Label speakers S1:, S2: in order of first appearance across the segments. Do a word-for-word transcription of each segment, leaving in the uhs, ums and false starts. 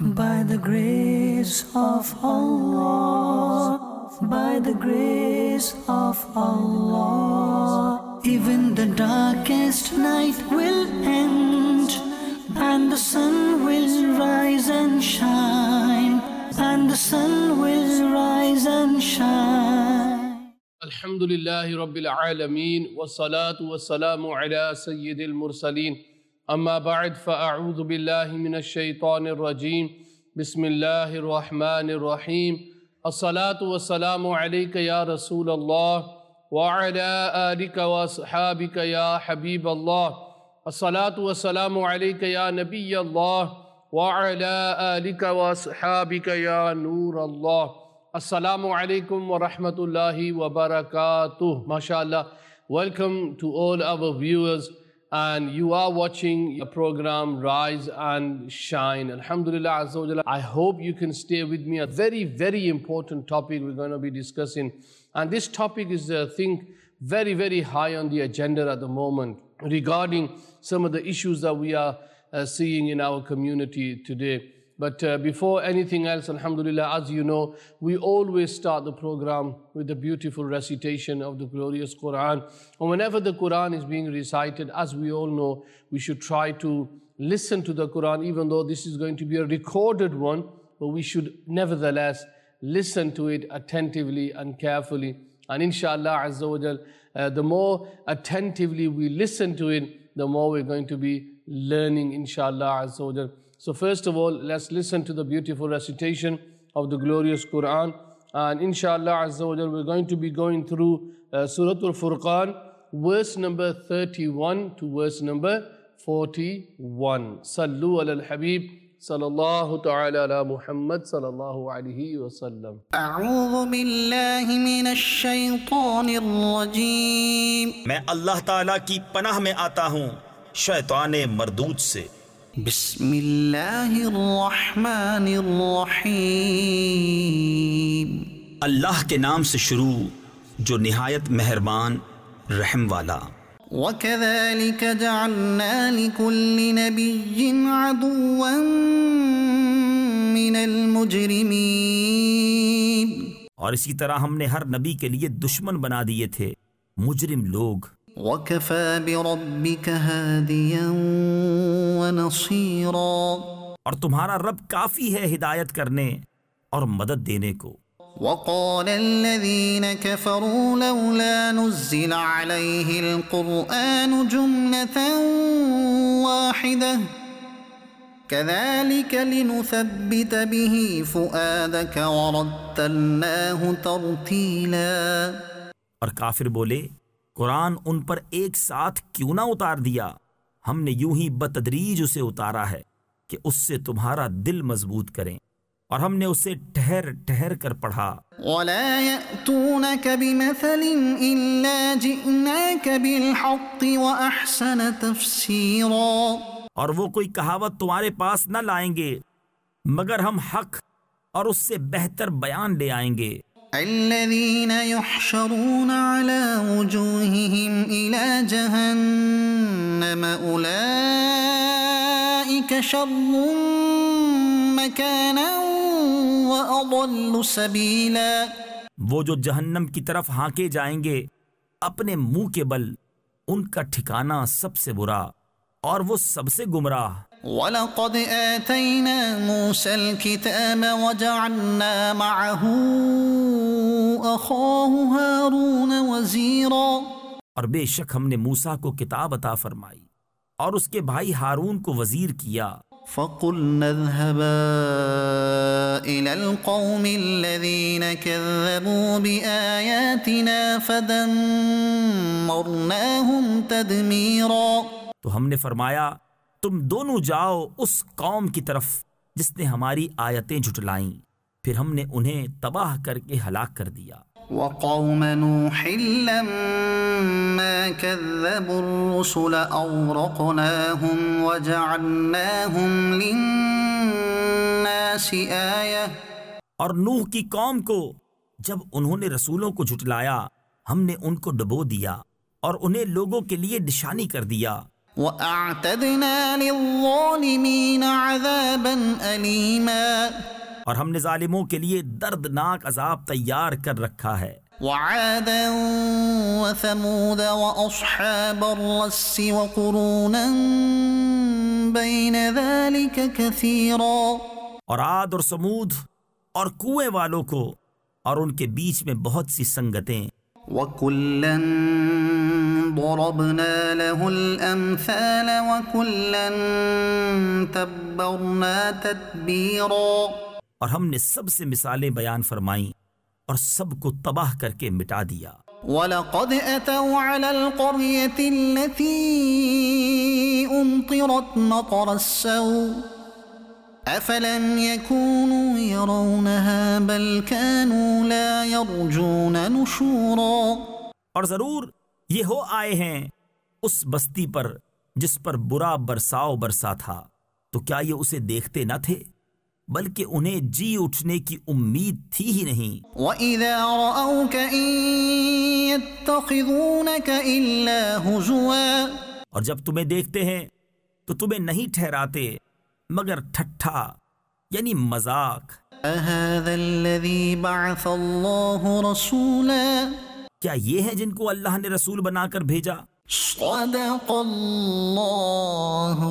S1: By the grace of Allah, by the grace of Allah, even the darkest night will end, and the sun will rise and shine, and the sun will rise and shine.
S2: Alhamdulillahi Rabbil Alameen, wassalatu wassalamu ala Sayyidil Mursaleen. أما بعد فأعوذ بالله من الشيطان الرجيم بسم الله الرحمن الرحيم الصلاة والسلام عليك يا رسول الله وعلى آلك وأصحابك يا حبيب الله الصلاة والسلام عليك يا نبي الله وعلى آلك وأصحابك يا نور الله السلام عليكم ورحمة الله وبركاته. MashaAllah. Welcome to all our viewers, and you are watching a program Rise and Shine. Alhamdulillah Azza wa Jalla. I hope you can stay with me. A very, very important topic we're going to be discussing. And this topic is, I think, very, very high on the agenda at the moment regarding some of the issues that we are uh, seeing in our community today. But uh, before anything else, alhamdulillah, as you know, we always start the program with the beautiful recitation of the glorious Quran. And whenever the Quran is being recited, as we all know, we should try to listen to the Quran, even though this is going to be a recorded one, but we should nevertheless listen to it attentively and carefully. And inshallah, Azza wa Jal, uh, the more attentively we listen to it, the more we're going to be learning, inshallah, Azza wa Jal. So first of all, let's listen to the beautiful recitation of the glorious Quran. And inshallah Azza wa Jal, we're going to be going through uh, Surah Al-Furqan, verse number thirty-one to verse number forty-one. Sallu ala al-Habib, sallallahu ta'ala ala Muhammad, sallallahu alayhi wa sallam.
S1: A'udhu billahi minash shaytanir rajim.
S3: میں اللہ تعالیٰ کی پناہ میں آتا ہوں شیطان مردود سے.
S1: بسم اللہ الرحمن الرحیم.
S3: اللہ کے نام سے شروع جو نہایت مہربان رحم والا.
S1: وَكَذَلِكَ جَعَلْنَا لِكُلِّ نَبِيٍّ عَدُوًّا مِّنَ الْمُجْرِمِينَ.
S3: اور اسی طرح ہم نے ہر نبی کے لیے دشمن بنا دیے تھے مجرم لوگ.
S1: وَكَفَى بِرَبِّكَ هَادِيًا وَنَصِيرًا.
S3: اور تمہارا رب کافی ہے ہدایت کرنے اور مدد دینے کو.
S1: وَقَالَ الَّذِينَ كَفَرُوا لَوْلَا نُزِّلَ عَلَيْهِ الْقُرْآنُ جُمْلَةً وَاحِدَةً كَذَلِكَ لِنُثَبِّتَ بِهِ فُؤَادَكَ وَرَتَّلْنَاهُ تَرْتِيلًا.
S3: اور کافر بولے قرآن ان پر ایک ساتھ کیوں نہ اتار دیا؟ ہم نے یوں ہی بتدریج اسے اتارا ہے کہ اس سے تمہارا دل مضبوط کریں، اور ہم نے اسے ٹھہر ٹھہر کر پڑھا.
S1: وَلَا يَأْتُونَكَ بِمَثَلٍ إِلَّا جِئْنَاكَ بِالْحَقِّ وَأَحْسَنَ تَفْسِيرًا.
S3: اور وہ کوئی کہاوت تمہارے پاس نہ لائیں گے مگر ہم حق اور اس سے بہتر بیان لے آئیں گے.
S1: الذين يحشرون على وجوههم إلى جهنم أولئك شر مكانا وأضل سبيلا.
S3: وہ جو جہنم کی طرف ہانکے جائیں گے اپنے منہ کے بل، ان کا ٹھکانہ سب سے برا اور وہ سب سے گمراہ.
S1: وَلَقَدْ آتَيْنَا مُوسَى الْكِتَابَ وَجَعَلْنَا مَعَهُ أَخَاهُ هَارُونَ وَزِيرًا.
S3: اور بے شک ہم نے موسیٰ کو کتاب عطا فرمائی اور اس کے بھائی ہارون کو وزیر کیا.
S1: فَقُلْنَا اذْهَبَا إِلَى الْقَوْمِ الَّذِينَ كَذَّبُوا بِآيَاتِنَا فَدَمَّرْنَاهُمْ تَدْمِيرًا.
S3: تو ہم نے فرمایا تم دونوں جاؤ اس قوم کی طرف جس نے ہماری آیتیں جھٹلائیں، پھر ہم نے انہیں تباہ کر کے ہلاک کر دیا.
S1: وَقَوْمَ نُوحٍ لَمَّا كَذَّبُوا الرُّسُلَ أَغْرَقْنَاهُمْ وَجَعَلْنَاهُمْ لِلنَّاسِ آيَةً.
S3: اور نوح کی قوم کو جب انہوں نے رسولوں کو جھٹلایا ہم نے ان کو ڈبو دیا اور انہیں لوگوں کے لیے نشانی کر دیا.
S1: وَأَعْتَدْنَا لِلظَّالِمِينَ عَذَابًا أَلِيمًا،
S3: اور ہم نے ظالموں کے لیے دردناک عذاب تیار کر رکھا ہے۔
S1: وعادا وثمود وأصحاب الرس وقرونا بين ذلك كثيرا،
S3: اور عاد اور سمود اور کنویں والوں کو اور ان کے بیچ میں بہت سی سنگتیں۔
S1: وَكُلًّا ضَرَبْنَا لَهُ الْأَمْثَالَ وَكُلًّا تَبَّرْنَا تَتْبِيرًا،
S3: اور ہم نے سب سے مثالیں بیان فرمائیں اور سب کو تباہ کر کے مٹا دیا۔
S1: وَلَقَدْ أَتَوْا عَلَى الْقَرْيَةِ الَّتِي أُمْطِرَتْ مَطَرَ السَّوْءِ أَفَلَمْ يَكُونُوا يَرَوْنَهَا بَلْ كَانُوا لَا يَرْجُونَ نُشُورًا،
S3: اور ضرور یہ ہو آئے ہیں اس بستی پر جس پر برا برساؤ برسا تھا، تو کیا یہ اسے دیکھتے نہ تھے بلکہ انہیں جی اٹھنے کی امید تھی ہی نہیں۔
S1: وَإِذَا رَأَوْكَ إِن يَتَّخِذُونَكَ إِلَّا هُزُوًا،
S3: اور جب تمہیں دیکھتے ہیں تو تمہیں نہیں ٹھہراتے مگر ٹھٹھا یعنی مذاق۔
S1: أَهَذَا الَّذِي بَعَثَ اللَّهُ رَسُولًا،
S3: کیا یہ ہیں جن کو اللہ نے رسول بنا کر بھیجا؟
S1: صدق اللہ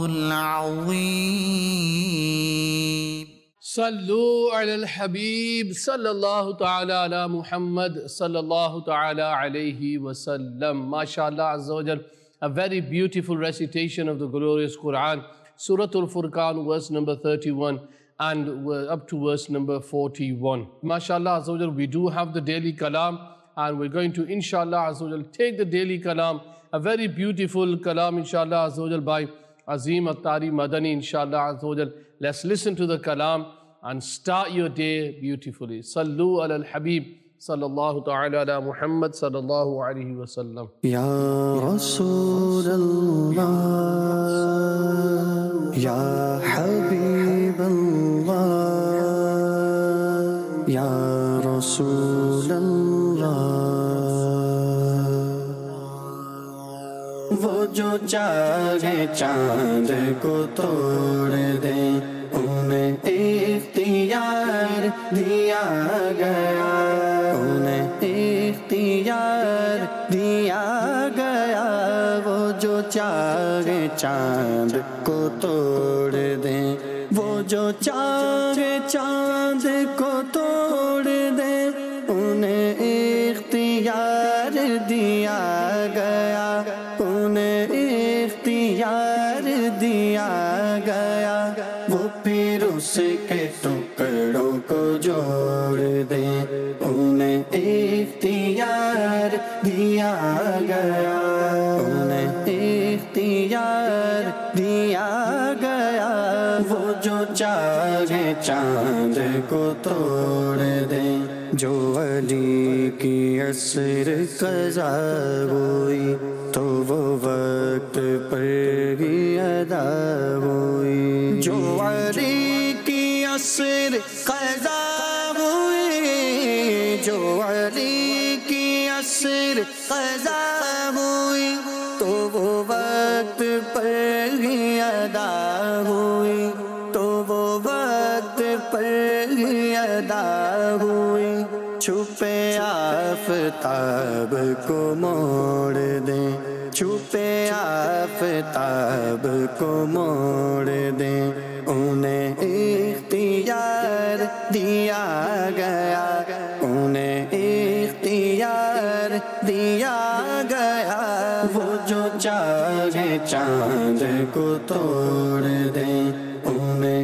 S1: العظیم۔
S2: صلو علی الحبیب صلی اللہ تعالی علی محمد صلی اللہ تعالی علیہ وسلم۔ MashaAllah Azza wa Jal, a very beautiful recitation of the glorious Quran, Surah Al-Furqan, verse number thirty-one and up to verse number forty-one. MashaAllah Azza wa Jal, we do have the daily kalam, and we're going to inshallah Azza wa Jal take the daily kalam, a very beautiful kalam inshallah Azza wa Jal by Azim Attari Madani inshallah Azza wa Jal. Let's listen to the kalam and start your day beautifully. Sallu ala al-Habib sallallahu ta'ala ala Muhammad sallallahu alayhi wa sallam.
S4: Ya Rasulallah, Ya Habiballah, Ya Rasulallah, وہ جو چاہے چاند کو توڑ دے انہیں اختیار دیا گیا، انہیں اختیار دیا گیا، وہ جو چاہے چاند کو توڑ دے، وہ جو چاہے چاند کو توڑ دے انہیں اختیار دیا گیا، انہیں اختیار دیا گیا، وہ پھر اس کے ٹکڑوں کو جوڑ دے انہیں اختیار دیا گیا، انہیں اختیار دیا گیا، وہ جو چاہے چاند کو توڑ دے، جو علی کی عصر قضا ہوئی تو وہ وقت پر ہی ادا ہوئی، جو علی کی عصر قضا ہوئی، جو علی کی عصر قضا ہوئی تو وہ وقت پر ہی ادا ہوئی، تو وہ وقت پر ہی ادا ہوئی، چھپے آفتاب کو موڑ دیں، چھپے آفتاب کو موڑ دیں، انہیں اختیار دیا گیا، انہیں اختیار دیا گیا، وہ جو چاہے چاند کو توڑ دیں انہیں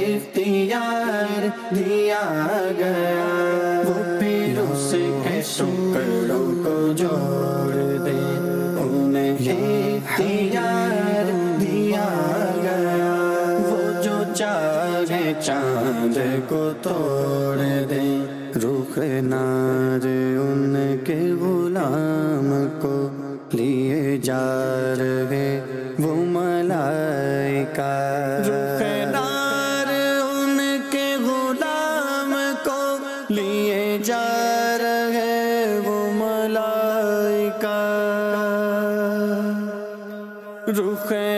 S4: اختیار دیا گیا، وہ پھر اس کے ٹکڑوں کو جوڑ دیں انہیں اختیار دیا گیا، وہ جو چاہے چاند کو توڑ دیں، رخ نار ان کے غلام کو لیے جا رہے وہ ملائکہ، رخ نار ان کے غلام کو لیے جا رہے وہ ملائکہ، رخ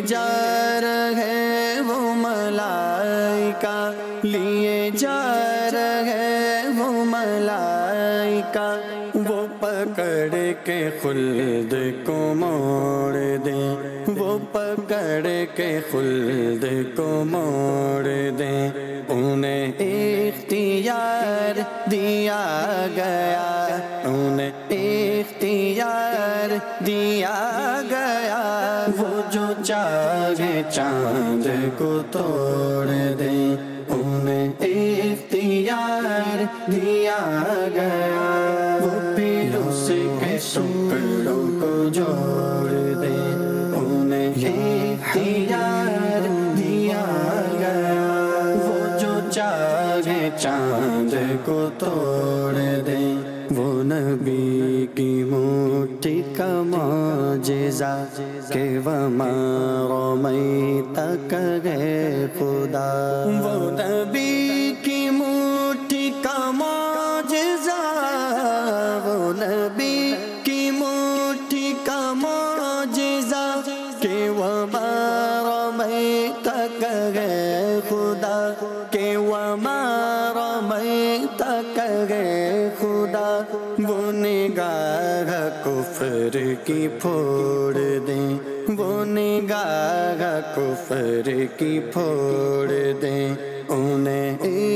S4: جا رہے وہ ملائکہ، لیے جا رہے وہ ملائکہ، وہ پکڑ کے خلد کو موڑ دیں، وہ پکڑ کے خلد کو موڑ دیں، انہیں اختیار دیا گیا، انہیں اختیار دیا گیا، وہ جو چاہے چاند کو توڑ دیں، انہیں اختیار دیا گیا، وہ پھر اس کے ٹکڑوں کو جوڑ دیں، انہیں اختیار دیا گیا، وہ جو چاہے چاند کو توڑ دیں، وہ نبی کی مٹھی کا معجزہ کہ وما رمیت کہے خدا، وہ نبی کی مٹھی کا معجزہ، وہ نبی کی مٹھی کا معجزہ کہ وما رمیت کہے خدا، کہ وما رمیت کہے خدا، وہ نگاہ کفر کی پھوڑ دیں، وہ نگاہ کفر کی پھوڑ دیں، انہیں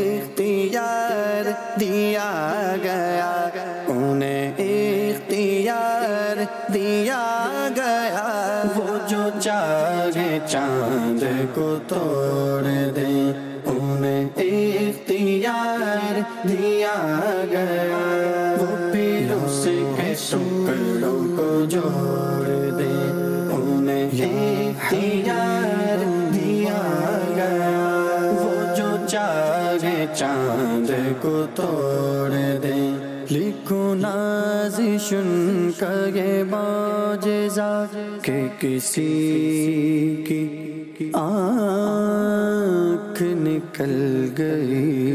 S4: اختیار دیا گیا، انہیں اختیار دیا گیا، وہ جو چاہے چاند کو توڑ دیں، انہیں اختیار دیا گیا، وہ پھر اس کے ٹکڑوں کو جوڑ دیں، انہیں اختیار دیا گیا، وہ جو چاہے چاند کو توڑ دیں، لکھو نازشن کا یہ معجزہ کہ کسی کی آنکھ نکل گئی،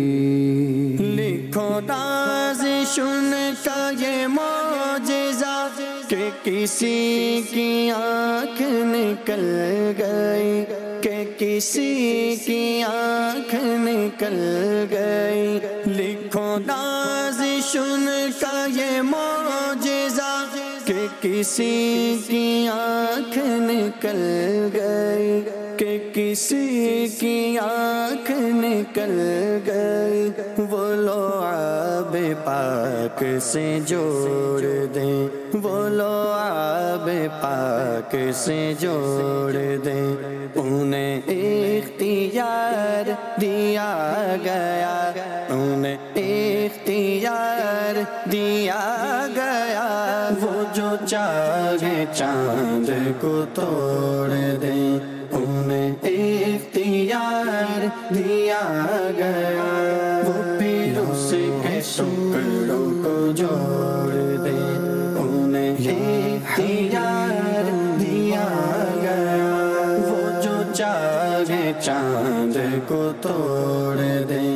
S4: لکھو نازشن کا یہ معجزہ کہ کسی کی آنکھ نکل گئی، کہ کسی کی آنکھ نکل گئی، لکھو نازشن کا یہ معجزہ کہ کسی کی آنکھ نکل گئی، کہ کسی کی آنکھ نکل گئی، وہ لعاب پاک سے جوڑ دیں، وہ لعاب پاک سے جوڑ دیں، انہیں اختیار دیا گیا، انہیں اختیار دیا گیا، وہ جو چاہے چاند کو توڑ دیں، انہیں اختیار دیا گیا، وہ پھر اس کے ٹکڑوں کو جوڑ دیں، انہیں اختیار دیا گیا، وہ جو چاہے چاند کو توڑ دیں۔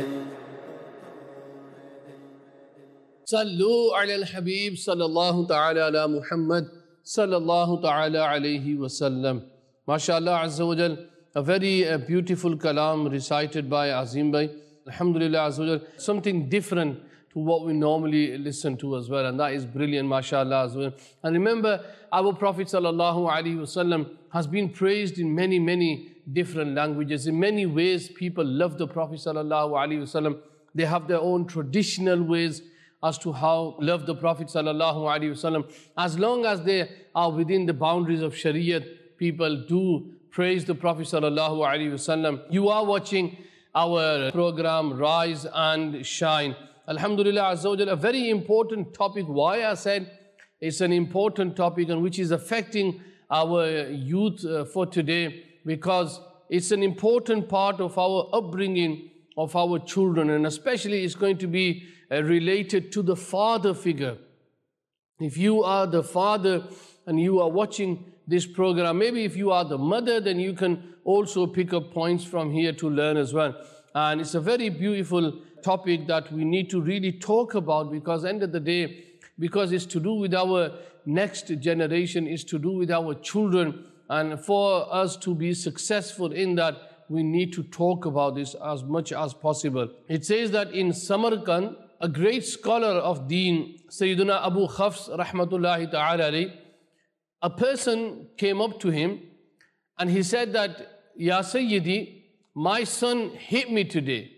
S2: صلو علی الحبیب صلی اللہ تعالی علی محمد صلی اللہ تعالی علیہ وسلم. MashaAllah Azza wa Jal, a very uh, beautiful kalam recited by Azim Bhai. Alhamdulillah Azza wa Jal, something different to what we normally listen to as well, and that is brilliant, MashaAllah Azza wa Jal. And remember, our Prophet Sallallahu Alaihi Wasallam has been praised in many, many different languages. In many ways, people love the Prophet Sallallahu Alaihi Wasallam. They have their own traditional ways as to how love the Prophet Sallallahu Alaihi Wasallam. As long as they are within the boundaries of Shariat, people do praise the Prophet Sallallahu Alaihi Wasallam. You are watching our program Rise and Shine. Alhamdulillah Azza wa Jal, a very important topic. Why I said it's an important topic and which is affecting our youth uh, for today, because it's an important part of our upbringing of our children, and especially it's going to be uh, related to the father figure. If you are the father and you are watching this program, maybe if you are the mother, then you can also pick up points from here to learn as well. And it's a very beautiful topic that we need to really talk about, because at the end of the day, because it's to do with our next generation, it's to do with our children, And for us to be successful in that, we need to talk about this as much as possible. It says that in Samarkand, a great scholar of Deen, Sayyiduna Abu Hafs rahmatullahi ta'ala alayhi, a person came up to him and he said that, Ya Sayyidi, my son hit me today.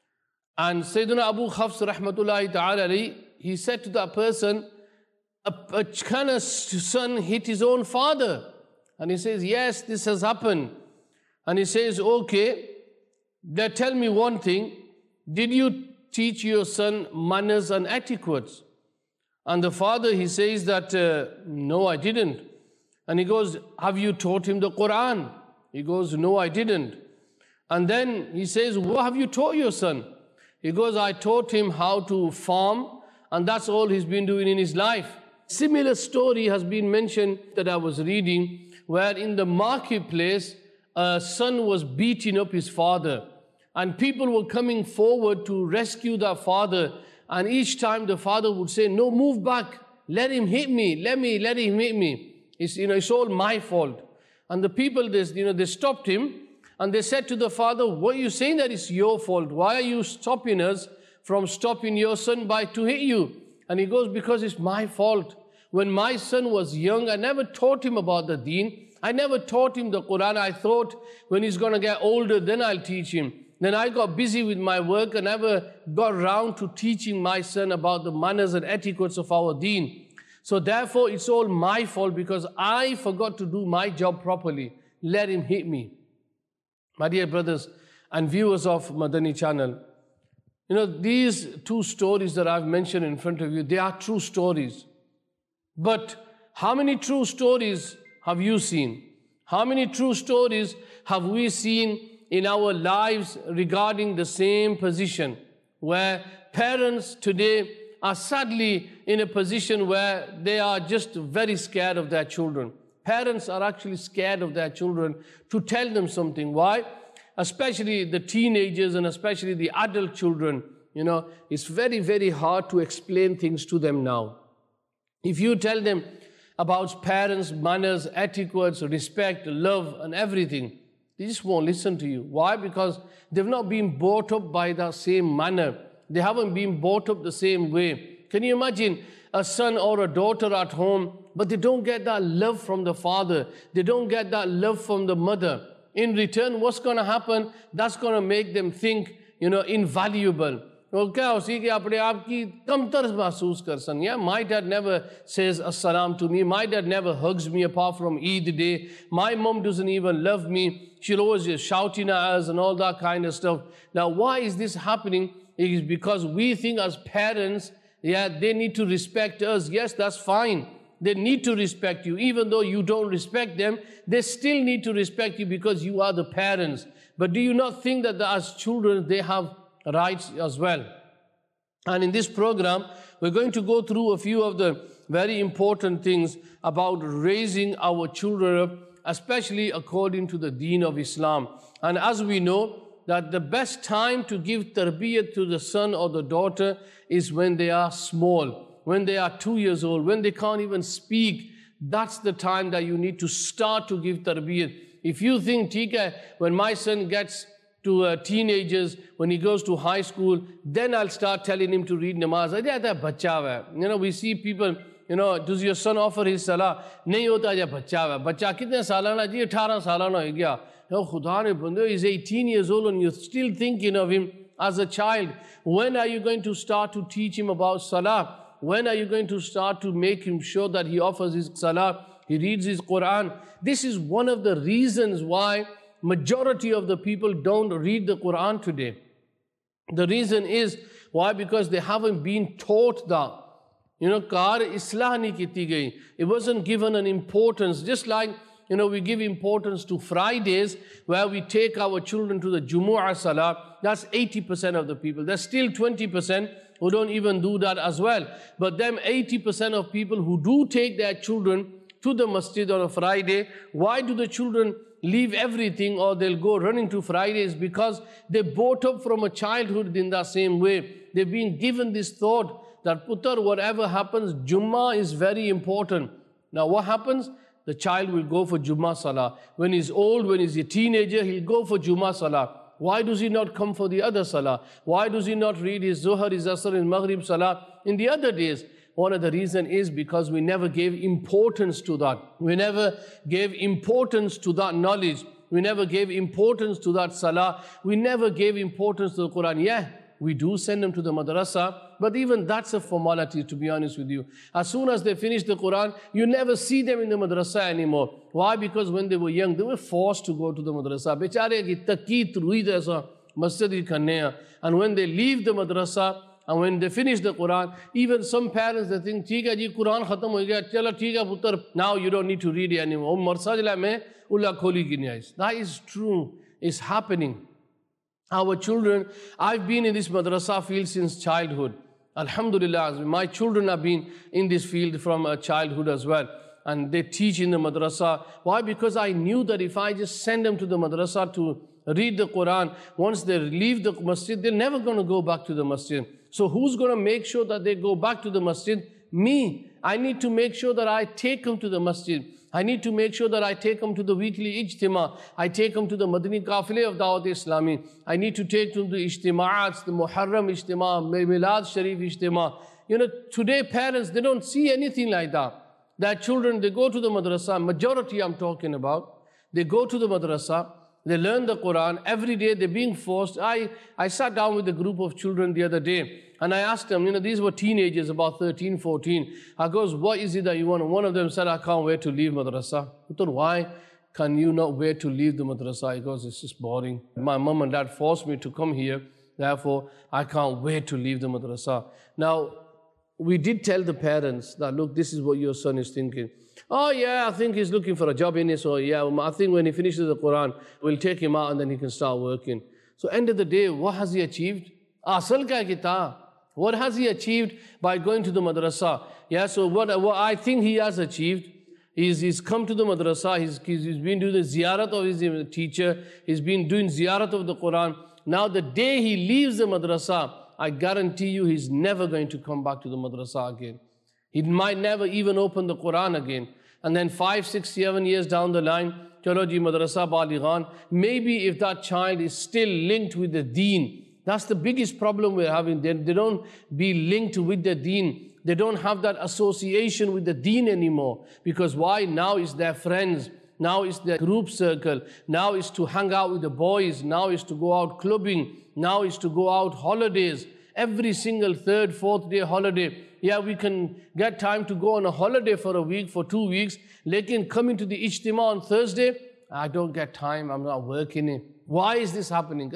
S2: And Sayyiduna Abu Hafs rahmatullahi ta'ala alayhi, he said to that person, a, a kind of son hit his own father. And he says, yes, this has happened. And he says, okay, then tell me one thing. Did you teach your son manners and etiquettes? And the father, he says that, uh, no, I didn't. And he goes, have you taught him the Quran? He goes, no, I didn't. And then he says, what have you taught your son? He goes, I taught him how to farm, and that's all he's been doing in his life. Similar story has been mentioned that I was reading, where in the marketplace, a son was beating up his father. And people were coming forward to rescue that father. And each time the father would say, no, move back. Let him hit me. Let me, let him hit me. It's, you know, it's all my fault. And the people, they, you know, they stopped him. And they said to the father, what are you saying that it's your fault? Why are you stopping us from stopping your son by to hit you? And he goes, because it's my fault. When my son was young, I never taught him about the deen. I never taught him the Quran. I thought when he's going to get older, then I'll teach him. Then I got busy with my work and never got around to teaching my son about the manners and etiquettes of our deen. So therefore, it's all my fault because I forgot to do my job properly. Let him hit me. My dear brothers and viewers of Madani channel, you know, these two stories that I've mentioned in front of you, they are true stories. But how many true stories have you seen? How many true stories have we seen in our lives regarding the same position, where parents today are sadly in a position where they are just very scared of their children. Parents are actually scared of their children to tell them something. Why? Especially the teenagers and especially the adult children. You know, it's very, very hard to explain things to them now. If you tell them about parents, manners, etiquettes, respect, love, and everything, they just won't listen to you. Why? Because they've not been brought up by the same manner. They haven't been brought up the same way. Can you imagine a son or a daughter at home, but they don't get that love from the father. They don't get that love from the mother. In return, what's going to happen? That's going to make them think, you know, invaluable. Yeah, my dad never says assalam to me. My dad never hugs me apart from Eid day. My mom doesn't even love me. She'll always just shouting at us and all that kind of stuff. Now, why is this happening? It is because we think as parents, yeah, they need to respect us. Yes, that's fine. They need to respect you. Even though you don't respect them, they still need to respect you because you are the parents. But do you not think that as children, they have rights as well? And in this program, we're going to go through a few of the very important things about raising our children up, especially according to the deen of Islam. And as we know, that the best time to give tarbiyat to the son or the daughter is when they are small, when they are two years old, when they can't even speak. That's the time that you need to start to give tarbiyat. If you think, Tika, when my son gets to uh, teenagers, when he goes to high school, then I'll start telling him to read namaz. You know, we see people, you know, does your son offer his salah? Nahi hota ja bacha hai. Bacha kitne salana ji? eighteen salana ho gaya. Oh, Khuda ne bande, he's eighteen years old and you're still thinking of him as a child. When are you going to start to teach him about salah? When are you going to start to make him sure that he offers his salah, he reads his Quran? This is one of the reasons why majority of the people don't read the Quran today. The reason is, why? Because they haven't been taught that. You know, kar islah nahi kiti gayi. It wasn't given an importance. Just like, you know, we give importance to Fridays where we take our children to the Jumu'ah Salah. That's eighty percent of the people. There's still twenty percent who don't even do that as well. But them eighty percent of people who do take their children to the masjid on a Friday, why do the children leave everything or they'll go running to Fridays? Because they brought up from a childhood in that same way. They've been given this thought that, Putar, whatever happens, Jummah is very important. Now what happens? The child will go for Jummah Salah. When he's old, when he's a teenager, he'll go for Jummah Salah. Why does he not come for the other Salah? Why does he not read his Zuhr, his Asr, his Maghrib Salah in the other days? One of the reasons is because we never gave importance to that. We never gave importance to that knowledge. We never gave importance to that Salah. We never gave importance to the Quran. Yeah, we do send them to the madrasa, but even that's a formality, to be honest with you. As soon as they finish the Quran, you never see them in the madrasa anymore. Why? Because when they were young, they were forced to go to the madrasa. Bechare ki takeet ruhi jaisa masjid hi karne hai. And when they leave the madrasa, and when they finish the Quran, even some parents, they think, "Theek hai ji, Quran khatam ho gaya, chalo theek hai putar, now you don't need to read it anymore." Marsajla mein ulla kholi ki nahi ais. That is true. It's happening. Our children, I've been in this madrasa field since childhood. Alhamdulillah, my children have been in this field from uh, childhood as well. And they teach in the madrasa. Why? Because I knew that if I just send them to the madrasa to read the Quran, once they leave the masjid, they're never going to go back to the masjid. So who's going to make sure that they go back to the masjid? Me. I need to make sure that I take them to the masjid. I need to make sure that I take them to the weekly ijtima. I take them to the Madani Qafile of Dawat Islami. I need to take them to ijtima'ats, the Muharram ijtima, Milad Sharif ijtima. You know, today parents, they don't see anything like that. Their children, they go to the madrasa, majority I'm talking about, they go to the madrasa, they learn the Quran, every day they're being forced. I, I sat down with a group of children the other day, and I asked them, you know, these were teenagers, about thirteen, fourteen. I goes, what is it that you want? And one of them said, I can't wait to leave madrasa. I thought, why can you not wait to leave the madrasa? He goes, it's just boring. My mom and dad forced me to come here, therefore I can't wait to leave the madrasa. Now, we did tell the parents that, look, this is what your son is thinking. Oh yeah, I think he's looking for a job in it, so yeah, I think when he finishes the Quran, we'll take him out and then he can start working. So end of the day, what has he achieved? Asal kya kita? What has he achieved by going to the madrasa? Yeah, so what, what I think he has achieved is he's come to the madrasa, he's, he's been doing the ziyarat of his teacher, he's been doing ziyarat of the Quran. Now the day he leaves the madrasa, I guarantee you he's never going to come back to the madrasa again. He might never even open the Quran again. And then five, six, seven years down the line, chalo ji madrasa balighan, maybe if that child is still linked with the deen, that's the biggest problem we're having. They, they don't be linked with the deen. They don't have that association with the deen anymore. Because why? Now is their friends. Now is their group circle. Now is to hang out with the boys. Now is to go out clubbing. Now is to go out holidays. Every single third, fourth day holiday. Yeah, we can get time to go on a holiday for a week, for two weeks. Lekin coming to the ijtima on Thursday, I don't get time, I'm not working it. Why is this happening?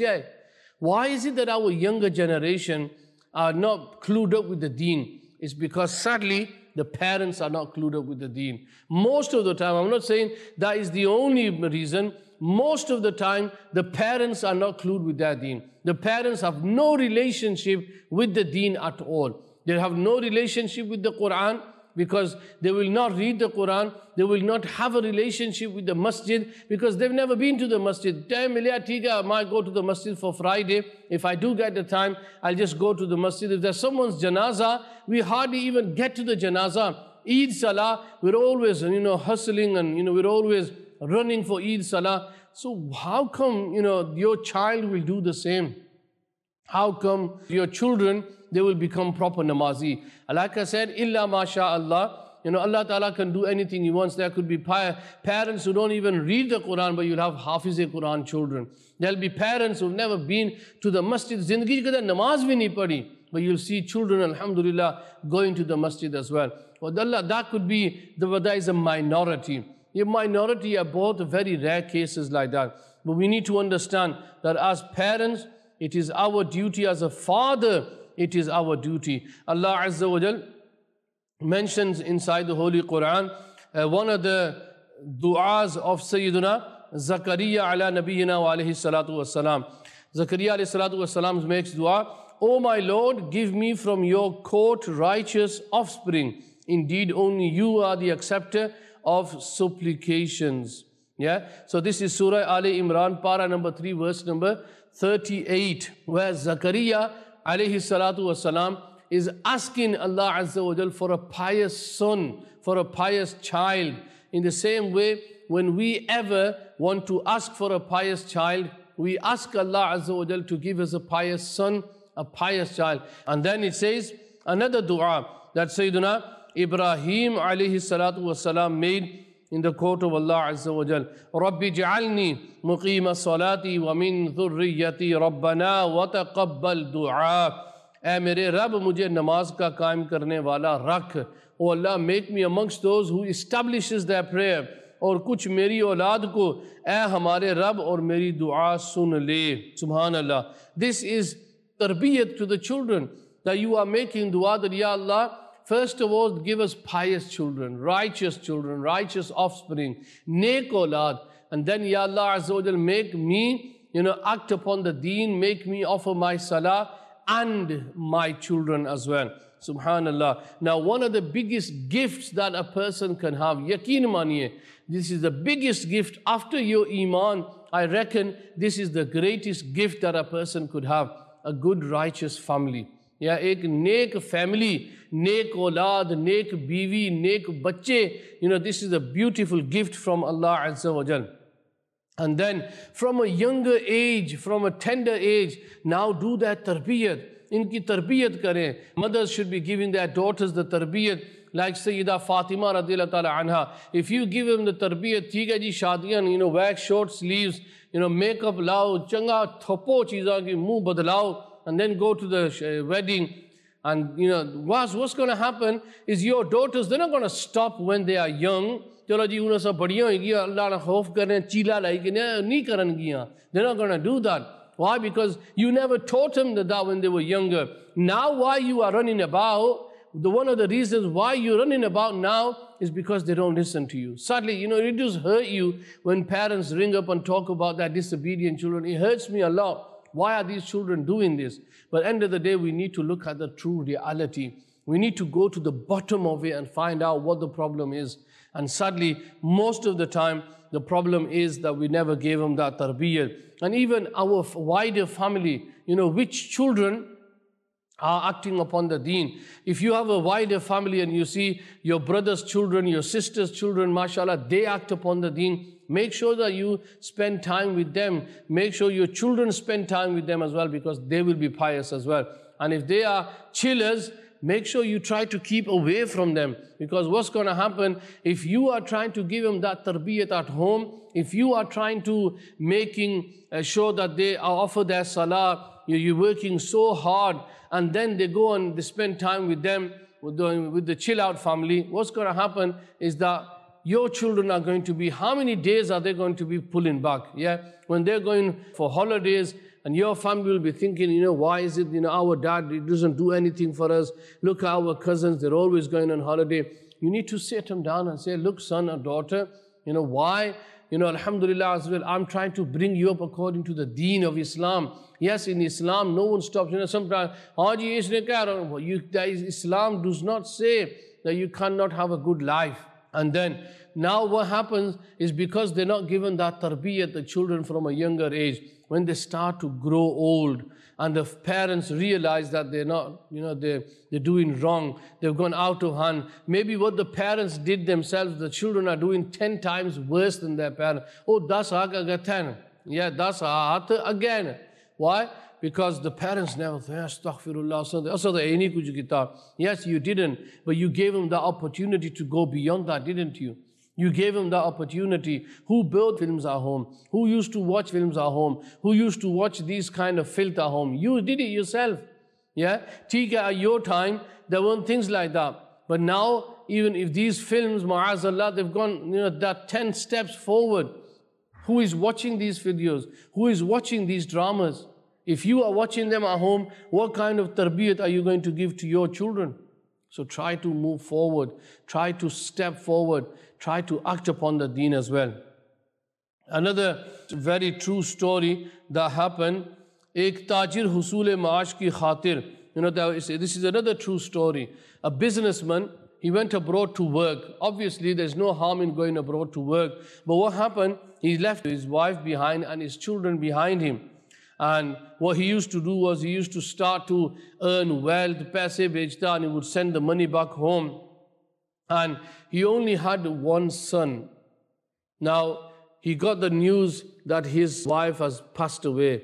S2: Why is it that our younger generation are not clued up with the deen? It's because sadly, the parents are not clued up with the deen. Most of the time, I'm not saying that is the only reason, most of the time, the parents are not clued with their deen. The parents have no relationship with the deen at all. They have no relationship with the Quran because they will not read the Quran. They will not have a relationship with the masjid because they've never been to the masjid. I might go to the masjid for Friday. If I do get the time, I'll just go to the masjid. If there's someone's janazah, we hardly even get to the janazah. Eid Salah, we're always, you know, hustling and, you know, we're always running for Eid Salah. So how come, you know, your child will do the same? How come your children, they will become proper namazi? Like I said, illa masha'Allah, you know, Allah Ta'ala can do anything He wants. There could be parents who don't even read the Quran, but you'll have Hafiz-e-Quran children. There'll be parents who've never been to the masjid. Zindagi kada namaz bhi nahi padhi. But you'll see children, alhamdulillah, going to the masjid as well. But Allah, that could be, that is a minority. A minority are both very rare cases like that. But we need to understand that as parents, it is our duty, as a father, it is our duty. Allah Azza wa Jal mentions inside the Holy Quran, uh, one of the du'as of Sayyiduna Zakaria ala nabiyyina wa alayhi salatu wassalam. Zakaria alayhi salatu wassalam makes dua, O my Lord, give me from your court righteous offspring. Indeed, only you are the acceptor of supplications. Yeah. So this is Surah Ali Imran, para number three, verse number thirty-eight, where Zakaria alayhi salatu wasalam is asking Allah Azza wa Jal for a pious son, for a pious child. In the same way, when we ever want to ask for a pious child, we ask Allah Azza wa Jal to give us a pious son, a pious child. And then it says, another dua that Sayyidina Ibrahim alayhi salatu wasalam made in the court of Allah Azza wa Jal. Rabbi ja'alni muqima salati wa min dhurriyyati rabbana wa taqabbal dua. اے میرے رب مجھے نماز کا قائم کرنے والا رکھ. Oh Allah, make me amongst those who establishes their prayer. اور کچھ میری اولاد کو اے ہمارے رب اور میری دعا سن لے. Subhan Allah. This is tarbiyat to the children, that you are making dua that, Ya Allah, first of all, give us pious children, righteous children, righteous offspring, neek aulad. And then, Ya Allah Azza wa Jal, make me, you know, act upon the deen, make me offer my salah and my children as well. Subhanallah. Now, one of the biggest gifts that a person can have, yaqeen maniye, this is the biggest gift after your iman. I reckon this is the greatest gift that a person could have, a good righteous family. Yeah, ek neek family, neek aulad, neek biwi, neek bacche. You know, this is a beautiful gift from Allah Azza wa Jal. And then from a younger age, from a tender age, now do that tarbiyat. Inki tarbiyat kare. Mothers should be giving their daughters the tarbiyat. Like Sayyida Fatima radiyallahu ta'ala anha. If you give them the tarbiyat, theek hai ji shadiyan, you know, wax short sleeves, you know, makeup lao, changa thopo cheezan ki muh badlao, and then go to the wedding. And, you know, what's, what's going to happen is your daughters, they're not going to stop when they are young. They're not going to do that. Why? Because you never taught them that when they were younger. Now why you are running about, the one of the reasons why you're running about now is because they don't listen to you. Sadly, you know, it does hurt you when parents ring up and talk about their disobedient children. It hurts me a lot. Why are these children doing this? But at the end of the day, we need to look at the true reality. We need to go to the bottom of it and find out what the problem is. And sadly, most of the time, the problem is that we never gave them that tarbiyat. And even our wider family, you know, which children are acting upon the deen. If you have a wider family and you see your brother's children, your sister's children, mashallah, they act upon the deen, make sure that you spend time with them. Make sure your children spend time with them as well, because they will be pious as well. And if they are chillers, make sure you try to keep away from them, because what's going to happen if you are trying to give them that tarbiyat at home, if you are trying to making uh, sure that they offer their salah, you, you're working so hard, and then they go and they spend time with them, with the, with the chill out family, what's going to happen is that your children are going to be, how many days are they going to be pulling back? Yeah, when they're going for holidays, and your family will be thinking, you know, why is it, you know, our dad, he doesn't do anything for us. Look at our cousins, they're always going on holiday. You need to sit them down and say, look, son or daughter, you know, why? You know, alhamdulillah as well, I'm trying to bring you up according to the deen of Islam. Yes, in Islam, no one stops. You know, sometimes, you, Islam does not say that you cannot have a good life. And then, now what happens is because they're not given that tarbiyat, the children from a younger age, when they start to grow old and the parents realize that they're not, you know, they're, they're doing wrong, they've gone out of hand. Maybe what the parents did themselves, the children are doing ten times worse than their parents. Oh, das agat yeah, das again. Why? Because the parents never say, astaghfirullah. Yes, you didn't, but you gave them the opportunity to go beyond that, didn't you? You gave them the opportunity. Who built films at home? Who used to watch films at home? Who used to watch these kind of filth at home? You did it yourself. Yeah? Tika, at your time, there weren't things like that. But now, even if these films, ma'azallah, they've gone, you know, that ten steps forward. Who is watching these videos? Who is watching these dramas? If you are watching them at home, what kind of tarbiyat are you going to give to your children? So try to move forward. Try to step forward. Try to act upon the deen as well. Another very true story that happened, ek tajir husule maash ki khatir. You know, this is another true story. A businessman, he went abroad to work. Obviously, there's no harm in going abroad to work. But what happened, he left his wife behind and his children behind him. And what he used to do was he used to start to earn wealth, paise bechta, and he would send the money back home. and he only had one son. Now, he got the news that his wife has passed away.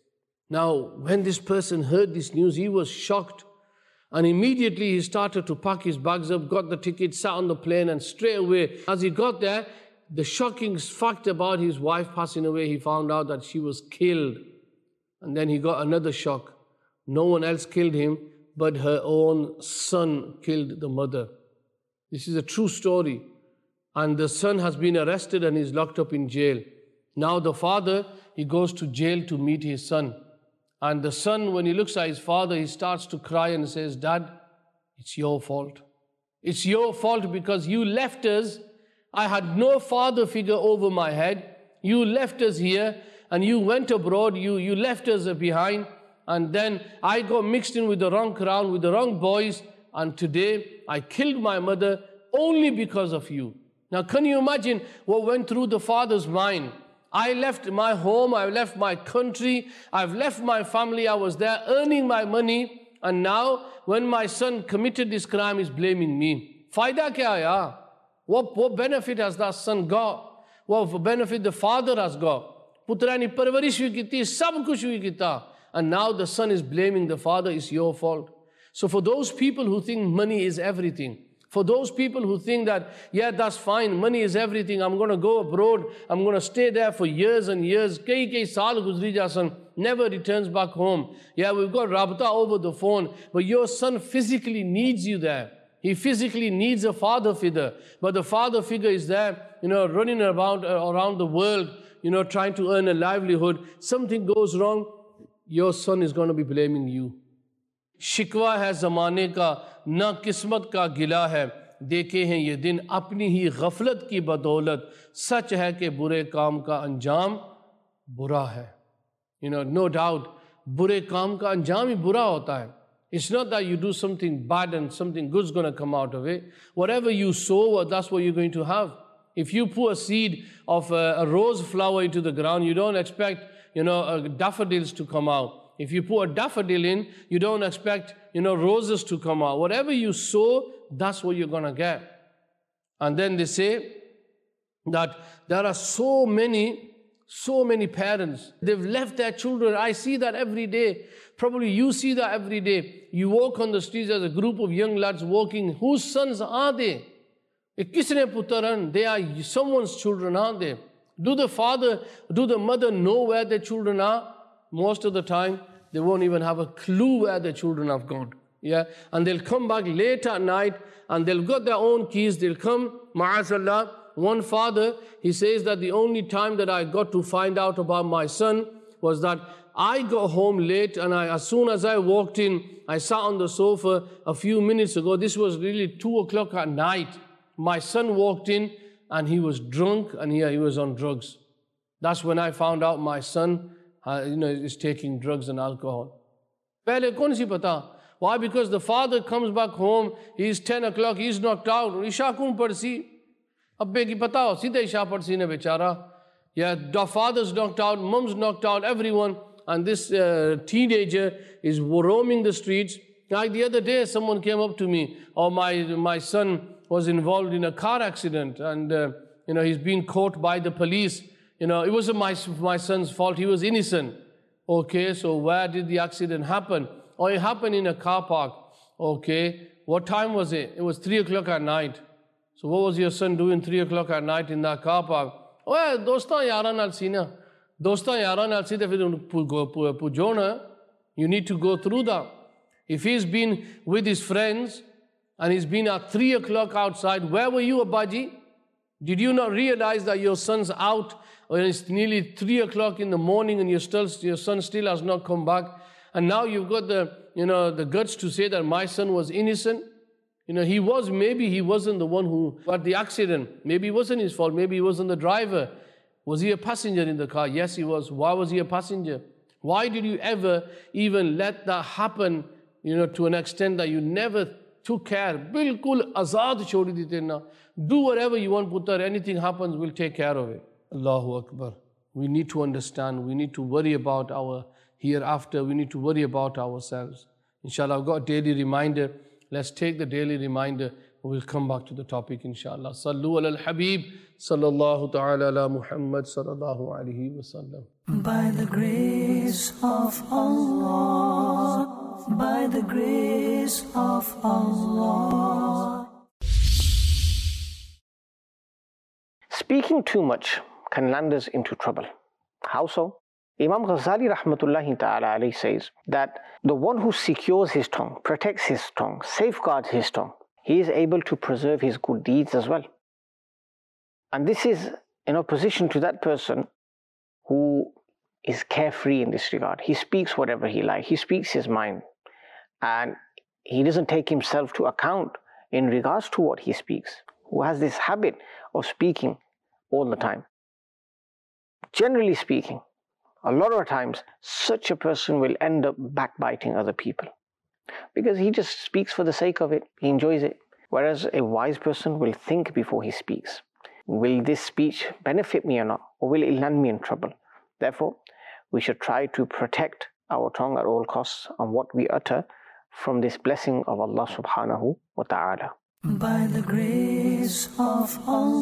S2: Now, when this person heard this news, he was shocked. And immediately he started to pack his bags up, got the ticket, sat on the plane, and straight away, as he got there, the shocking fact about his wife passing away, he found out that she was killed. And then he got another shock. No one else killed him, but her own son killed the mother. This is a true story. And the son has been arrested and is locked up in jail. Now the father, he goes to jail to meet his son. And the son, when he looks at his father, he starts to cry and says, Dad, it's your fault. It's your fault because you left us. I had no father figure over my head. You left us here and you went abroad. You, you left us behind. And then I got mixed in with the wrong crowd, with the wrong boys. And today I killed my mother only because of you. Now, can you imagine what went through the father's mind? I left my home, I left my country, I've left my family, I was there earning my money, and now when my son committed this crime, he's blaming me. Faida kya hai? What, what benefit has that son got? What benefit the father has got? Putra ni parvarish hui kiti, sab kuch hui kita. And now the son is blaming the father, it's your fault. So for those people who think money is everything, for those people who think that, yeah, that's fine, money is everything, I'm going to go abroad, I'm going to stay there for years and years, kei kei saal guzri jasan, never returns back home. Yeah, we've got rabta over the phone, but your son physically needs you there. He physically needs a father figure, but the father figure is there, you know, running around, uh, around the world, you know, trying to earn a livelihood. Something goes wrong, your son is going to be blaming you. शिकवा है ज़माने का ना किस्मत का गिला है देखे हैं ये दिन अपनी ही गफलत की बदौलत सच है कि बुरे काम का अंजाम बुरा है. You know, no doubt, बुरे काम का अंजाम ही बुरा होता है. It's not that you do something bad and something good's going to come out of it. Whatever you sow, that's what you're going to have. If you put a seed of a, a rose flower into the ground, you don't expect, you know, uh, daffodils to come out. If you put a daffodil in, you don't expect, you know, roses to come out. Whatever you sow, that's what you're going to get. And then they say that there are so many, so many parents, they've left their children. I see that every day. Probably you see that every day. You walk on the streets, there's a group of young lads walking. Whose sons are they? They are someone's children, aren't they? Do the father, do the mother know where their children are? Most of the time, they won't even have a clue where their children have gone. Yeah, and they'll come back late at night, and they'll got their own keys. They'll come, ma'azallah. One father, he says that the only time that I got to find out about my son was that I got home late, and I, as soon as I walked in, I sat on the sofa a few minutes ago. This was really two o'clock at night. My son walked in, and he was drunk, and he, he was on drugs. That's when I found out my son Uh, you know, is taking drugs and alcohol. Pehle kaun si pata? Why? Because the father comes back home, he's ten o'clock, he's knocked out. Isha kaun padsi? Abbe ki pata ho, sidhe Isha padsi ne bechara. Yeah, the father's knocked out, mom's knocked out, everyone. And this uh, teenager is roaming the streets. Like the other day, someone came up to me, oh, my, my son was involved in a car accident and, uh, you know, he's been caught by the police. You know, it wasn't my, my son's fault. He was innocent. Okay, so where did the accident happen? Oh, it happened in a car park. Okay, what time was it? It was three o'clock at night. So what was your son doing three o'clock at night in that car park? Oh, yeah, dostan yaran al sina. Dostan yaran al sina fir pujona. You need to go through that. If he's been with his friends and he's been at three o'clock outside, where were you, Abaji? Did you not realize that your son's out when it's nearly three o'clock in the morning and your, still, your son still has not come back? And now you've got the, you know, the guts to say that my son was innocent. You know, he was, maybe he wasn't the one who got the accident. Maybe it wasn't his fault. Maybe he wasn't the driver. Was he a passenger in the car? Yes, he was. Why was he a passenger? Why did you ever even let that happen, you know, to an extent that you never took care? Bilkul azad chodi dite na. Do whatever you want, putar. Anything happens, we'll take care of it. Allahu Akbar. We need to understand. We need to worry about our hereafter. We need to worry about ourselves. Inshallah, I've got a daily reminder. Let's take the daily reminder. We'll come back to the topic inshallah. Sallu ala al-Habib sallallahu ta'ala ala Muhammad sallallahu alayhi wa sallam.
S5: By the grace of Allah, by the grace of Allah.
S6: Speaking too much can land us into trouble. How so? Imam Ghazali rahmatullahi ta'ala alayhi says that the one who secures his tongue, protects his tongue, safeguards his tongue, he is able to preserve his good deeds as well. And this is in opposition to that person who is carefree in this regard. He speaks whatever he likes, he speaks his mind, and he doesn't take himself to account in regards to what he speaks, who has this habit of speaking all the time. Generally speaking, a lot of times, such a person will end up backbiting other people because he just speaks for the sake of it, he enjoys it. Whereas a wise person will think before he speaks. Will this speech benefit me or not? Or will it land me in trouble? Therefore, we should try to protect our tongue at all costs on what we utter from this blessing of Allah subhanahu wa ta'ala.
S5: By the grace of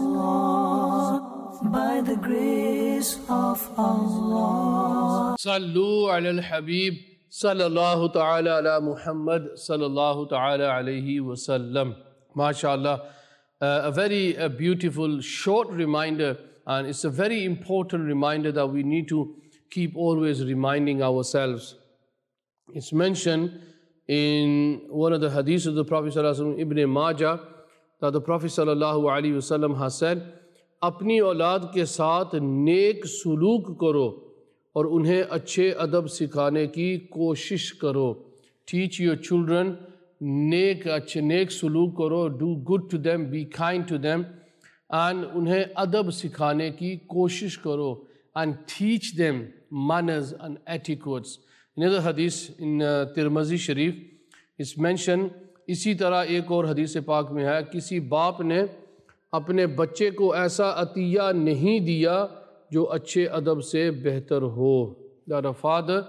S5: Allah, by the grace of Allah.
S2: Sallu ala al-Habib sallallahu ta'ala ala Muhammad sallallahu ta'ala alayhi wa sallam. MashaAllah, uh, a very uh, beautiful short reminder, and it's a very important reminder that we need to keep always reminding ourselves. It's mentioned in one of the hadiths of the Prophet sallallahu alaihi wasallam, Ibn Majah, that the Prophet sallallahu alaihi wasallam has said, अपनी औलाद के साथ नेक सुलूक करो और उन्हें अच्छे अदब सिखाने की कोशिश करो. Teach your children नेक अच्छे नेक सुलूक करो, do good to them, be kind to them, and उन्हें अदब सिखाने की कोशिश करो, and teach them manners and etiquettes. In other hadith in uh, Tirmizi Sharif is mentioned, इसी तरह एक और हदीस पाक में है, किसी बाप ने अपने बच्चे को ऐसा अतिया नहीं दिया जो अच्छे अदब से बेहतर हो. That a father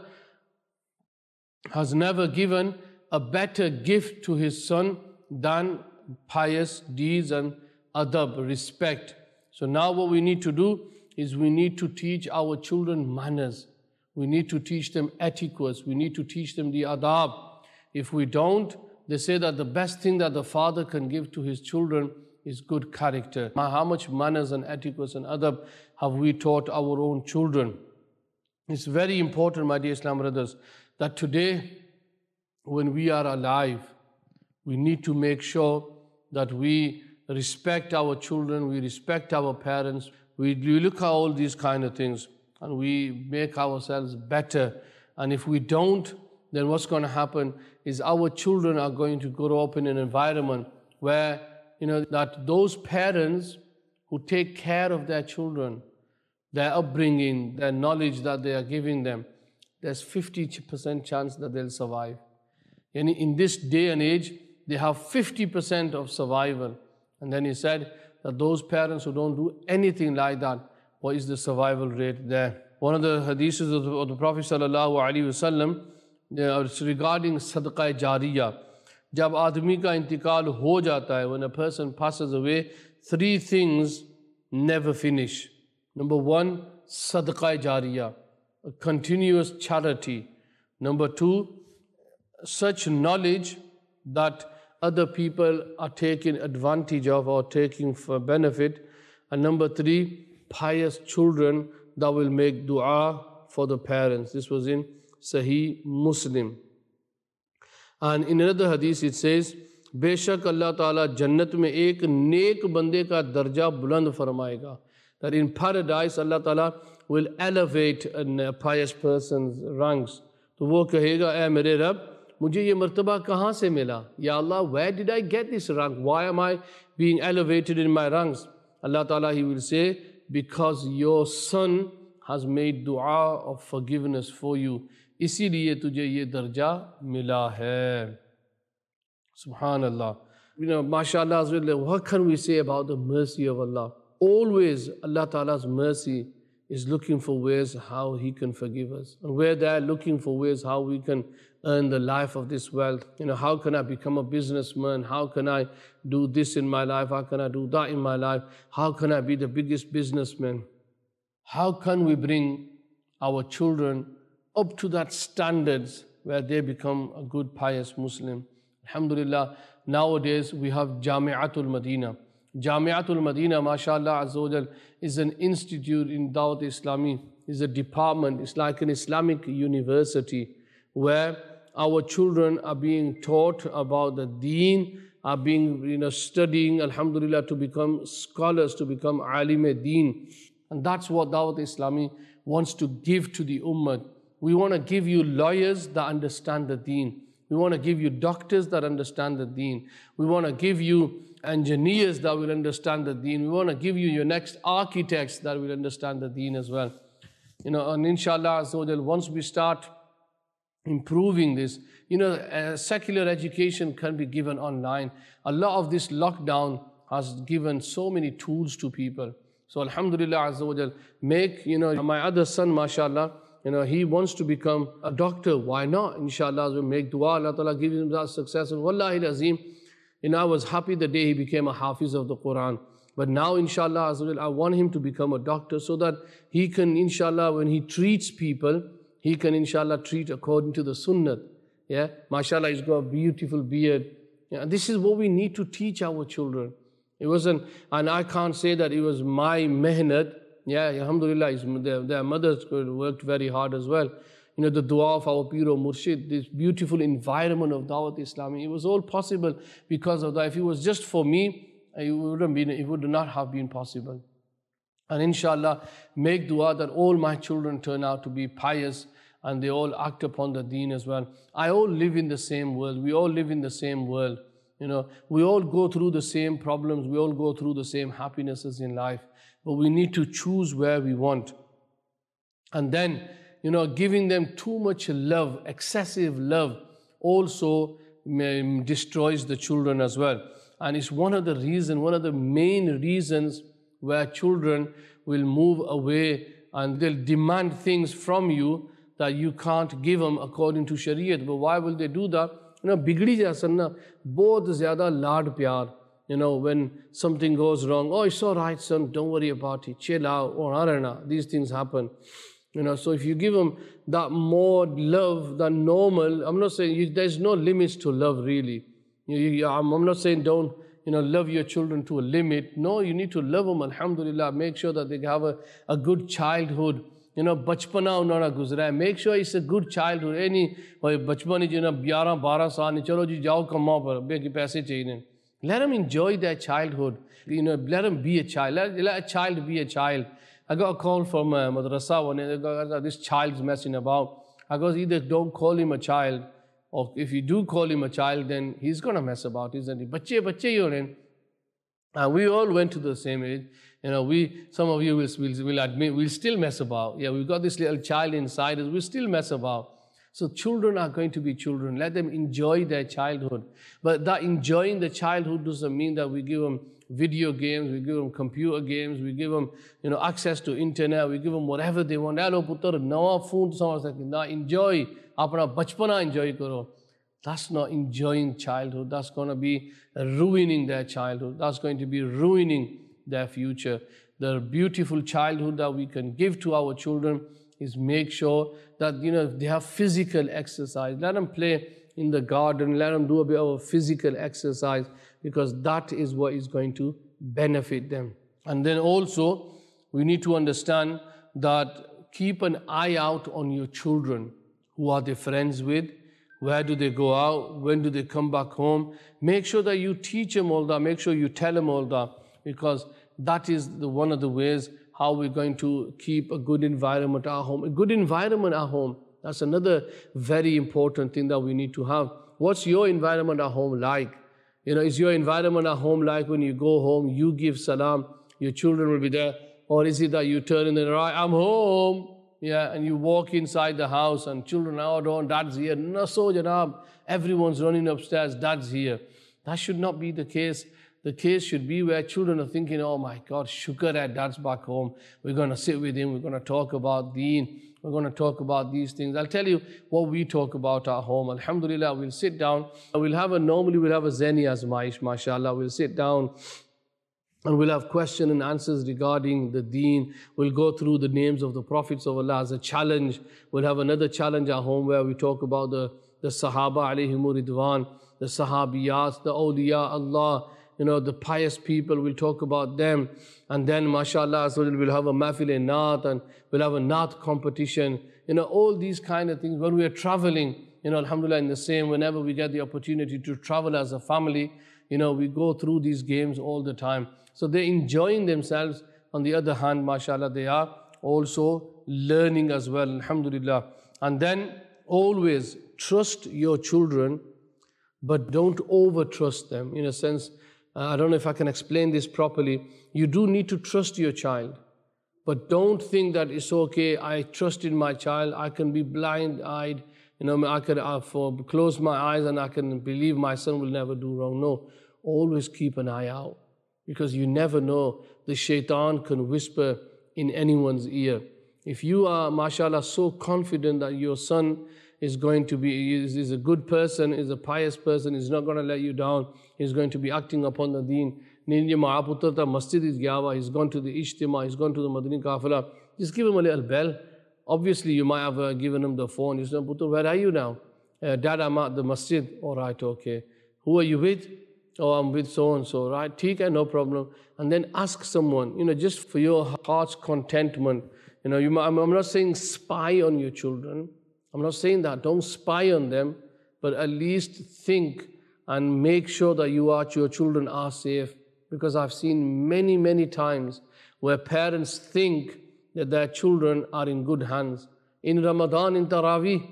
S2: has never given a better gift to his son than pious deeds and adab, respect. So now what we need to do is we need to teach our children manners. We need to teach them etiquettes. We need to teach them the adab. If we don't, they say that the best thing that the father can give to his children is good character. How much manners and etiquettes and adab have we taught our own children? It's very important, my dear Islam brothers, that today, when we are alive, we need to make sure that we respect our children, we respect our parents, we, we look at all these kind of things, and we make ourselves better. And if we don't, then what's going to happen is our children are going to grow up in an environment where, you know, that those parents who take care of their children, their upbringing, their knowledge that they are giving them, there's fifty percent chance that they'll survive. And in this day and age, they have fifty percent of survival. And then he said that those parents who don't do anything like that, what is the survival rate there? One of the hadiths of the, of the Prophet sallallahu alaihi wasallam, uh, regarding sadaqah jariyah, jab aadmi ka intikal ho jata hai, when a person passes away, three things never finish. Number one, sadaqah jariyah, a continuous charity. Number two, such knowledge that other people are taking advantage of or taking for benefit. And number three, pious children that will make dua for the parents. This was in Sahih Muslim. And in another hadith it says, Beshak Allah Ta'ala Jannat mein ek neek bande ka darja buland farmayega. That in paradise Allah Ta'ala will elevate a pious person's ranks. To wo kahega, eh mere Rabb, mujhe ye martaba kahan se mila? Ya Allah, where did I get this rank? Why am I being elevated in my ranks? Allah Ta'ala, He will say, because your son has made dua of forgiveness for you. Isiliye tujhe ye darja mila hai. Subhanallah. You know, mashallah, what can we say about the mercy of Allah? Always Allah Ta'ala's mercy is looking for ways how he can forgive us. And we're there looking for ways how we can earn the life of this wealth. You know, how can I become a businessman? How can I do this in my life? How can I do that in my life? How can I be the biggest businessman? How can we bring our children up to that standards where they become a good pious Muslim? Alhamdulillah, nowadays we have Jami'atul Madina. Jami'atul Madina, mashallah azza wa jal, is an institute in Dawat Islami, is a department, it's like an Islamic university where our children are being taught about the deen, are being, you know, studying, alhamdulillah, to become scholars, to become alim deen. And that's what Dawat Islami wants to give to the ummah. We want to give you lawyers that understand the deen. We want to give you doctors that understand the deen. We want to give you engineers that will understand the deen. We want to give you your next architects that will understand the deen as well. You know, and inshallah, once we start improving this, you know, uh, secular education can be given online. A lot of this lockdown has given so many tools to people. So alhamdulillah azza wa jal, make, you know, my other son, mashallah, you know, he wants to become a doctor. Why not? Inshallah, we make dua, Allah Ta'ala give him that success. And wallahi azim, you know, I was happy the day he became a hafiz of the Quran. But now, inshallah, azza wa jal, I want him to become a doctor so that he can, inshallah, when he treats people, he can, inshallah, treat according to the sunnah. Yeah, mashallah, he's got a beautiful beard. Yeah, this is what we need to teach our children. It wasn't, and I can't say that it was my mehnat. Yeah, alhamdulillah, their, their mothers worked very hard as well. You know, the dua of our Piro Murshid, this beautiful environment of Dawat Islami, it was all possible because of that. If it was just for me, it wouldn't been, it would not have been possible. And inshallah, make dua that all my children turn out to be pious and they all act upon the deen as well. I all live in the same world. We all live in the same world. You know, we all go through the same problems. We all go through the same happinesses in life. But we need to choose where we want. And then, you know, giving them too much love, excessive love, also destroys the children as well. And it's one of the reasons, one of the main reasons where children will move away and they'll demand things from you that you can't give them according to Shariat. But why will they do that? You know, bigdi jaisa na, bahut zyada laad pyar. You know, when something goes wrong, oh, it's all right, son, don't worry about it, chill out, or arana, these things happen. You know, so if you give them that more love than normal, I'm not saying, you, there's no limits to love really. You, you, I'm, I'm not saying don't, you know, love your children to a limit. No, you need to love them, alhamdulillah, make sure that they have a, a good childhood. You know, bachpana unhona guzra hai. Make sure it's a good childhood. Any, bachpani ji na eleven twelve saal ni, chalo ji jao kamma par, be ki paise chahiye. Let them enjoy their childhood. You know, let them be a child. Let, let a child be a child. I got a call from uh, madrasa one day. This child's messing about. I goes, either don't call him a child, or if you do call him a child, then he's going to mess about, isn't he? Bache, bache yoren. And we all went to the same age. You know, we, some of you will, will, will admit, we'll still mess about. Yeah, we've got this little child inside us, we'll still mess about. So children are going to be children. Let them enjoy their childhood. But that enjoying the childhood doesn't mean that we give them video games, we give them computer games, we give them, you know, access to internet, we give them whatever they want. Hello, putter, nawa phone sounds like that. Enjoy, apna bachpana enjoy karo. That's not enjoying childhood. That's going to be ruining their childhood. That's going to be ruining their future. The beautiful childhood that we can give to our children is make sure that, you know, they have physical exercise. Let them play in the garden. Let them do a bit of physical exercise, because that is what is going to benefit them. And then also, we need to understand that keep an eye out on your children. Who are they friends with? Where do they go out? When do they come back home? Make sure that you teach them all that. Make sure you tell them all that, because that is the, one of the ways how we're going to keep a good environment at home. A good environment at home, that's another very important thing that we need to have. What's your environment at home like? You know, is your environment at home like when you go home, you give salam, your children will be there? Or is it that you turn in the right, I'm home, yeah, and you walk inside the house and children are out on, dad's here, no so janab, everyone's running upstairs, dad's here. That should not be the case. The case should be where children are thinking, oh my God, shukar hai, dad's back home. We're going to sit with him. We're going to talk about deen. We're going to talk about these things. I'll tell you what we talk about at home. Alhamdulillah, we'll sit down. We'll have a, normally we'll have a zeni azmaish, mashallah. We'll sit down and we'll have question and answers regarding the deen. We'll go through the names of the prophets of Allah as a challenge. We'll have another challenge at home where we talk about the, the Sahaba alayhimu ridwan, the Sahabiyat, the awliya Allah, you know, the pious people. We'll talk about them. And then, mashallah, so we'll have a mahfil-e-naat and we'll have a naat competition. You know, all these kind of things. When we are traveling, you know, alhamdulillah, in the same, whenever we get the opportunity to travel as a family, you know, we go through these games all the time. So they're enjoying themselves. On the other hand, mashallah, they are also learning as well, alhamdulillah. And then always trust your children, but don't over-trust them. In a sense, uh, I don't know if I can explain this properly. You do need to trust your child, but don't think that it's okay, I trusted my child, I can be blind-eyed, you know, I could uh, for, close my eyes and I can believe my son will never do wrong. No, always keep an eye out. Because you never know, the shaitan can whisper in anyone's ear. If you are, mashallah, so confident that your son is going to be, is, is a good person, is a pious person, is not going to let you down, is going to be acting upon the deen. Masjid is gyawa, he's gone to the Ijtima, he's gone to the Madani Kafala. Just give him a little bell. Obviously, you might have uh, given him the phone. You say, Putra, where are you now? Uh, Dad, I'm at the masjid. All right, okay. Who are you with? Oh, I'm with so-and-so, right? Theek hai, no problem. And then ask someone, you know, just for your heart's contentment. You know, you, I'm, I'm not saying spy on your children. I'm not saying that. Don't spy on them. But at least think and make sure that you are, your children are safe. Because I've seen many, many times where parents think that their children are in good hands. In Ramadan, in Taraweeh,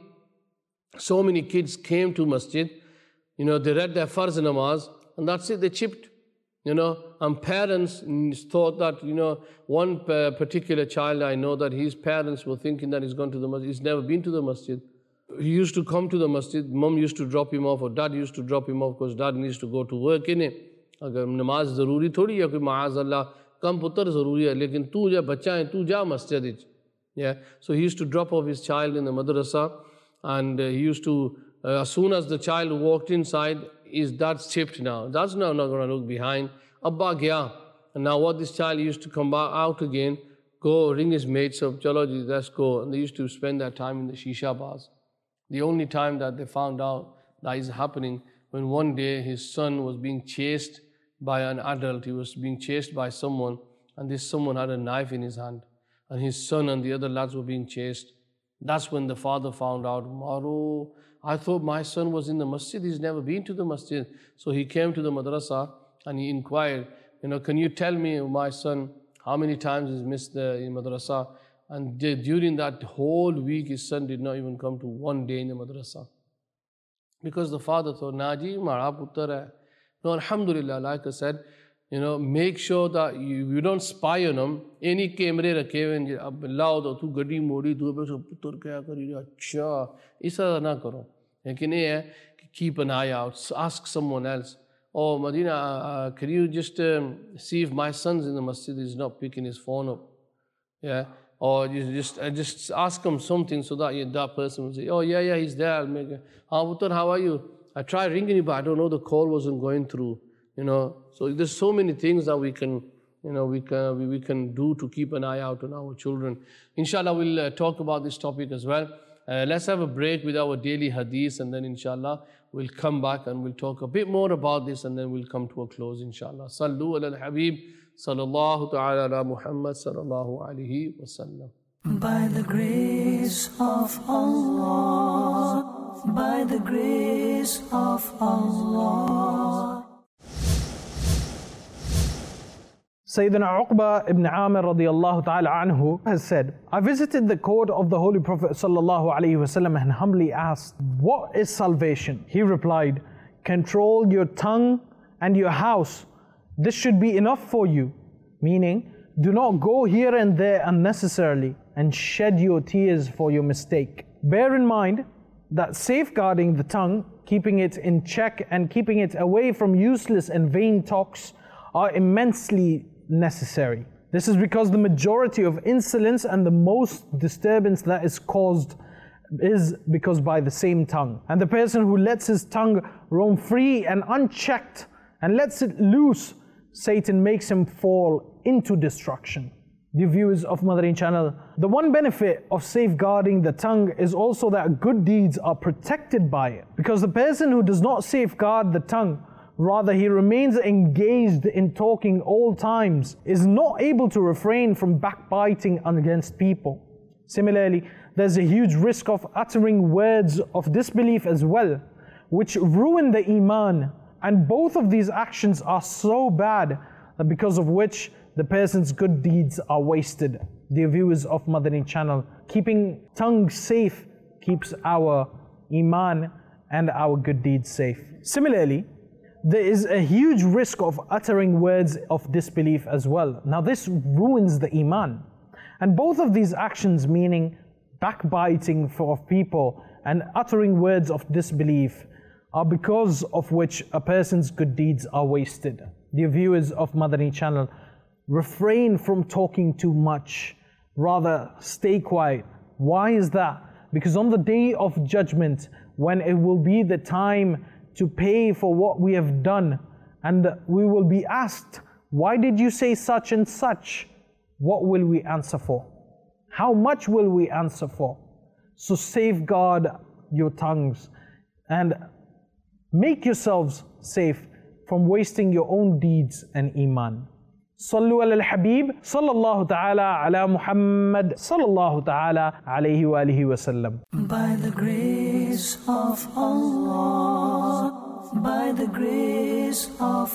S2: so many kids came to masjid. You know, they read their farz namaz, and that's it, they chipped, you know. And parents thought that, you know, one particular child I know that his parents were thinking that he's gone to the masjid. He's never been to the masjid. He used to come to the masjid, mom used to drop him off, or dad used to drop him off because dad needs to go to work, innit? Agar namaz zaruri thodi hai, koi ma'azallah, kam putar zaruri hai, lekin tu ja bacha hai, tu ja masjid ich. Yeah, so he used to drop off his child in the madrasa, and uh, he used to, uh, as soon as the child walked inside, his dad's chipped now. Dad's now not going to look behind. Abba gaya. And now what this child used to come back out again, go ring his mates up, chalo ji, let's go. And they used to spend their time in the shisha bars. The only time that they found out that is happening, when one day his son was being chased by an adult, he was being chased by someone, and this someone had a knife in his hand. And his son and the other lads were being chased. That's when the father found out, Maro, I thought my son was in the masjid, he's never been to the masjid. So he came to the madrasa and he inquired, you know, can you tell me, my son, how many times he's missed the madrasa? And during that whole week, his son did not even come to one day in the madrasa. Because the father thought, Naji, mara putar hai. No, alhamdulillah, like I said, you know, make sure that you, you don't spy on them. Any camera rakhe huए ab lao do tu gadi modi tu pe putar kya kari acha isa na karo. Lekin ye hai keep an eye out. Ask someone else. Oh, Madina, uh, can you just um, see if my son's in the masjid? He's not picking his phone up. Yeah. Or you just uh, just ask him something so that you, that person will say, oh yeah, yeah, he's there. I'll make it. Ah, putar, how are you? I tried ringing you, but I don't know, the call wasn't going through. You know, so there's so many things that we can, you know, we can we, we can do to keep an eye out on our children. Inshallah, we'll uh, talk about this topic as well. Uh, let's have a break with our daily hadith, and then inshallah we'll come back and we'll talk a bit more about this, and then we'll come to a close inshallah. Sallu ala al-Habib sallallahu ta'ala ala Muhammad sallallahu alayhi wa sallam.
S5: By the grace of Allah, by the grace of Allah.
S7: Sayyidina Uqba ibn Amir radiallahu ta'ala anhu has said, I visited the court of the Holy Prophet sallallahu alayhi wasallam and humbly asked, what is salvation? He replied, control your tongue and your house. This should be enough for you. Meaning, do not go here and there unnecessarily and shed your tears for your mistake. Bear in mind that safeguarding the tongue, keeping it in check and keeping it away from useless and vain talks are immensely necessary. This is because the majority of insolence and the most disturbance that is caused is because by the same tongue. And the person who lets his tongue roam free and unchecked and lets it loose, Satan makes him fall into destruction. Dear viewers of Madani channel, the one benefit of safeguarding the tongue is also that good deeds are protected by it. Because the person who does not safeguard the tongue, rather he remains engaged in talking all times, is not able to refrain from backbiting against people. Similarly, there's a huge risk of uttering words of disbelief as well, which ruin the iman. And both of these actions are so bad that because of which the person's good deeds are wasted. Dear viewers of Madani channel, keeping tongue safe keeps our iman and our good deeds safe. Similarly, there is a huge risk of uttering words of disbelief as well. Now this ruins the iman. And both of these actions, meaning backbiting for people and uttering words of disbelief, are because of which a person's good deeds are wasted. Dear viewers of Madani channel, refrain from talking too much, rather stay quiet. Why is that? Because on the day of judgment, when it will be the time to pay for what we have done, and we will be asked, why did you say such and such? What will we answer for? How much will we answer for? So safeguard your tongues and make yourselves safe from wasting your own deeds and iman. Sallu ala al-Habib, sallallahu ta'ala ala Muhammad, sallallahu ta'ala alayhi wa alihi wa sallam.
S5: By the grace of Allah, by the grace of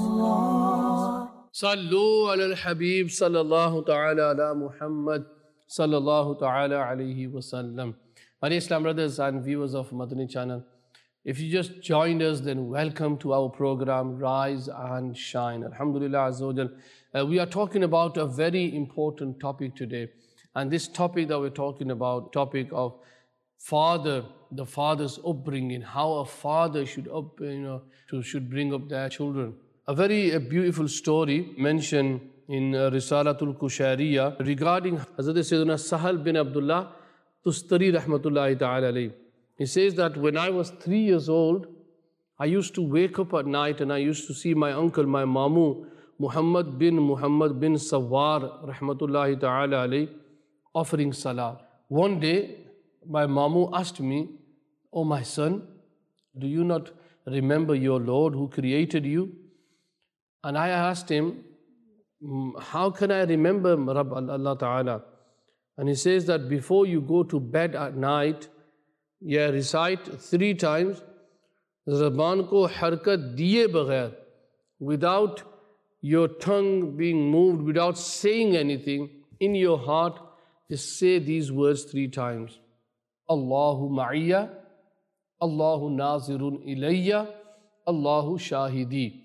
S5: Allah.
S2: Sallu ala al-Habib, sallallahu ta'ala ala Muhammad, sallallahu ta'ala alayhi wa sallam. My dear Islam brothers and viewers of Madani channel, if you just joined us, then welcome to our program Rise and Shine. Alhamdulillah Azza wa Jal. Uh, we are talking about a very important topic today. And this topic that we're talking about, topic of father, the father's upbringing, how a father should up, you know, to, should bring up their children. A very uh, beautiful story mentioned in uh, Risalatul Kushairiyah regarding Hazrat Sayyidina Sahal bin Abdullah Tustari rahmatullahi ta'ala alayhi. He says that when I was three years old, I used to wake up at night and I used to see my uncle, my mamu, Muhammad bin Muhammad bin Sawar rahmatullahi ta'ala alayhi, offering salah. One day, my mamu asked me, "Oh my son, do you not remember your Lord who created you?" And I asked him, "How can I remember Rabb Allah Ta'ala?" And he says that before you go to bed at night, yeah, recite three times, Zaban ko harkat diye baghair, without your tongue being moved, without saying anything, in your heart, just say these words three times. Allahu ma'iyya, Allahu nazirun ilayya, Allahu shahidi.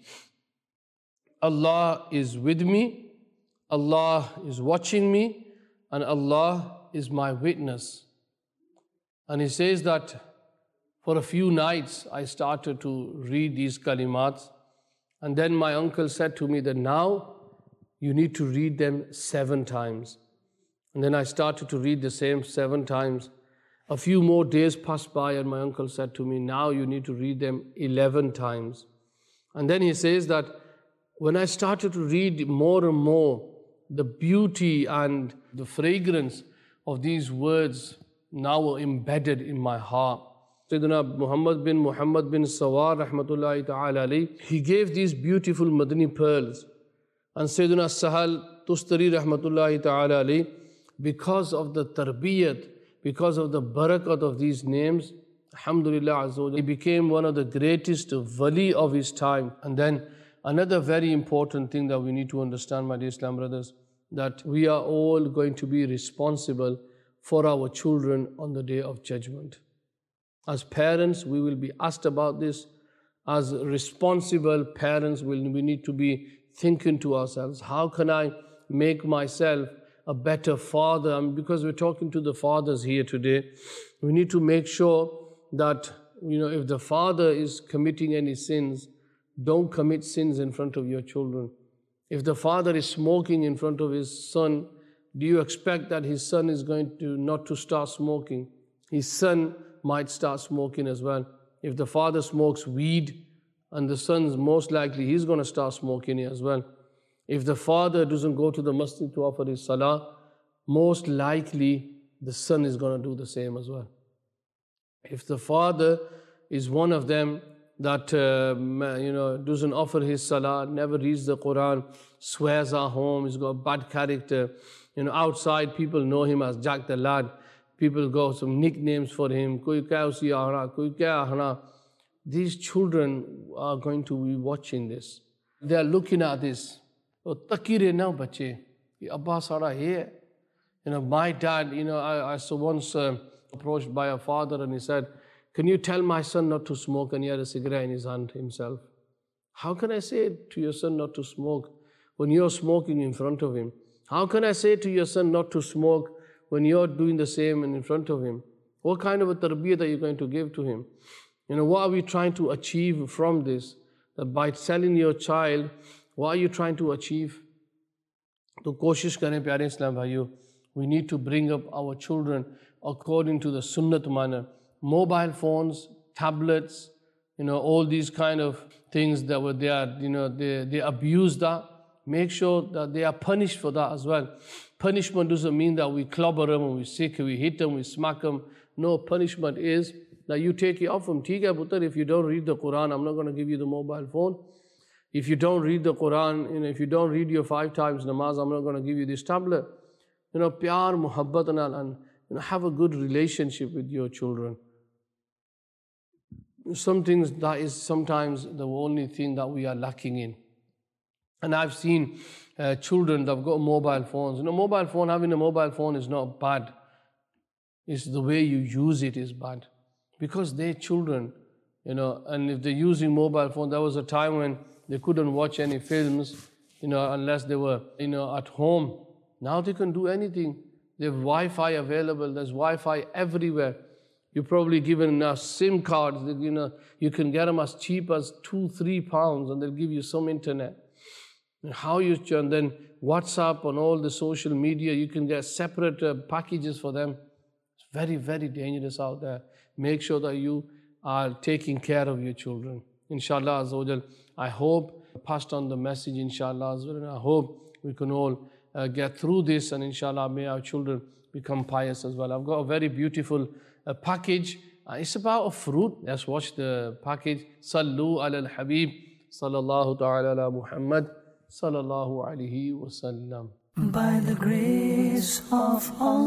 S2: Allah is with me, Allah is watching me, and Allah is my witness. And he says that for a few nights I started to read these kalimats, and then my uncle said to me that now you need to read them seven times. And then I started to read the same seven times. A few more days passed by and my uncle said to me, now you need to read them eleven times. And then he says that when I started to read more and more, the beauty and the fragrance of these words now were embedded in my heart. Sayyidina Muhammad bin Muhammad bin Sawar rahmatullahi ta'ala alayhi, he gave these beautiful Madani pearls. And Sayyidina Sahal Tustari rahmatullahi ta'ala alayhi, because of the tarbiyat, because of the barakat of these names, alhamdulillah azza wa jalla, he became one of the greatest wali of his time. And then another very important thing that we need to understand, my dear Islam brothers, that we are all going to be responsible for our children on the day of judgment. As parents, we will be asked about this. As responsible parents, we need to be thinking to ourselves, how can I make myself a better father? I mean, because we're talking to the fathers here today, we need to make sure that, you know, if the father is committing any sins, don't commit sins in front of your children. If the father is smoking in front of his son, do you expect that his son is going to not to start smoking? His son might start smoking as well. If the father smokes weed, and the son's most likely he's going to start smoking it as well. If the father doesn't go to the masjid to offer his salah, most likely the son is going to do the same as well. If the father is one of them that uh, you know doesn't offer his salah, never reads the Quran, swears at home, he's got a bad character, you know, outside people know him as Jack the Lad, people go some nicknames for him, koi kya usi ahna, koi kya ahna. These children are going to be watching this. They are looking at this. Oh, takire na bache, abba sara hai. You know, my dad, you know, I, I was once uh, approached by a father and he said, can you tell my son not to smoke? And he had a cigarette in his hand himself. How can I say to your son not to smoke when you're smoking in front of him? How can I say to your son not to smoke when you're doing the same in front of him? What kind of a tarbiyah are you going to give to him? You know, what are we trying to achieve from this? That by telling your child, what are you trying to achieve? To koshish kare pyare Islam bhaiyo. We need to bring up our children according to the sunnat manner. Mobile phones, tablets, you know, all these kind of things that were there, you know, they, they abuse that. Make sure that they are punished for that as well. Punishment doesn't mean that we clobber them, or we sick, we hit them, we smack them. No, punishment is that you take it off them. Theek hai putar, if you don't read the Quran, I'm not going to give you the mobile phone. If you don't read the Quran, you know, if you don't read your five times namaz, I'm not going to give you this tablet. You know, pyar, muhabbat, and you know, have a good relationship with your children. Some things that is sometimes the only thing that we are lacking in. And I've seen uh, children that have got mobile phones. You know, mobile phone, having a mobile phone is not bad. It's the way you use it is bad. Because they're children, you know, and if they're using mobile phone, there was a time when they couldn't watch any films, you know, unless they were, you know, at home. Now they can do anything. They have Wi-Fi available. There's Wi-Fi everywhere. You're probably given uh, SIM cards. That, you know, you can get them as cheap as two, three pounds, and they'll give you some internet. And how you and then WhatsApp and all the social media, you can get separate uh, packages for them. It's very, very dangerous out there. Make sure that you are taking care of your children. Inshallah Azza wa Jal, I hope I passed on the message. Inshallah Azza wa Jal, I hope we can all uh, get through this, and inshallah may our children become pious as well. I've got a very beautiful uh, package. Uh, it's about a fruit. Let's watch the package. Sallu ala al-Habib sallallahu ta'ala ala Muhammad sallallahu alayhi wa sallam.
S5: By the grace of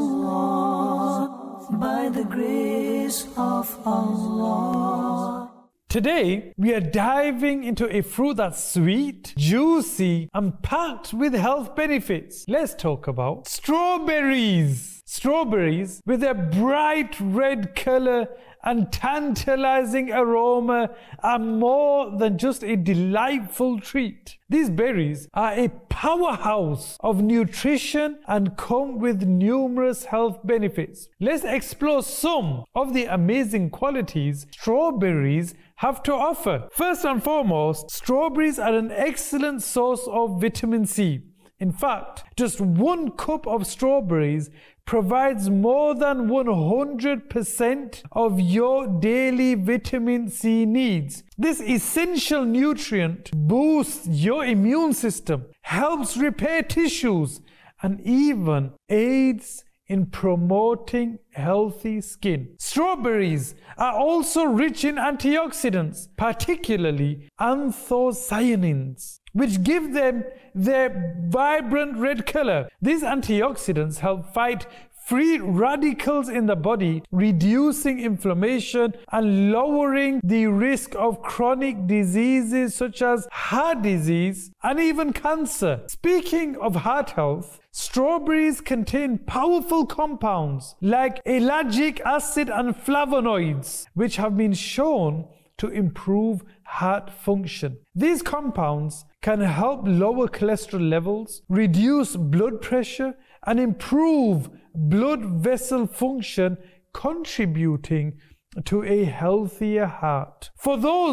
S5: Allah, by the grace of Allah.
S7: Today, we are diving into a fruit that's sweet, juicy, and packed with health benefits. Let's talk about strawberries. Strawberries, with their bright red color and tantalizing aroma, are more than just a delightful treat. These berries are a powerhouse of nutrition and come with numerous health benefits. Let's explore some of the amazing qualities strawberries have to offer. First and foremost, strawberries are an excellent source of vitamin C. In fact, just one cup of strawberries provides more than one hundred percent of your daily vitamin C needs. This essential nutrient boosts your immune system, helps repair tissues, and even aids in promoting healthy skin. Strawberries are also rich in antioxidants, particularly anthocyanins, which give them their vibrant red color. These antioxidants help fight free radicals in the body, reducing inflammation and lowering the risk of chronic diseases such as heart disease and even cancer. Speaking of heart health, strawberries contain powerful compounds like ellagic acid and flavonoids, which have been shown to improve heart function. These compounds can help lower cholesterol levels, reduce blood pressure, and improve blood vessel function, contributing to a healthier heart. For those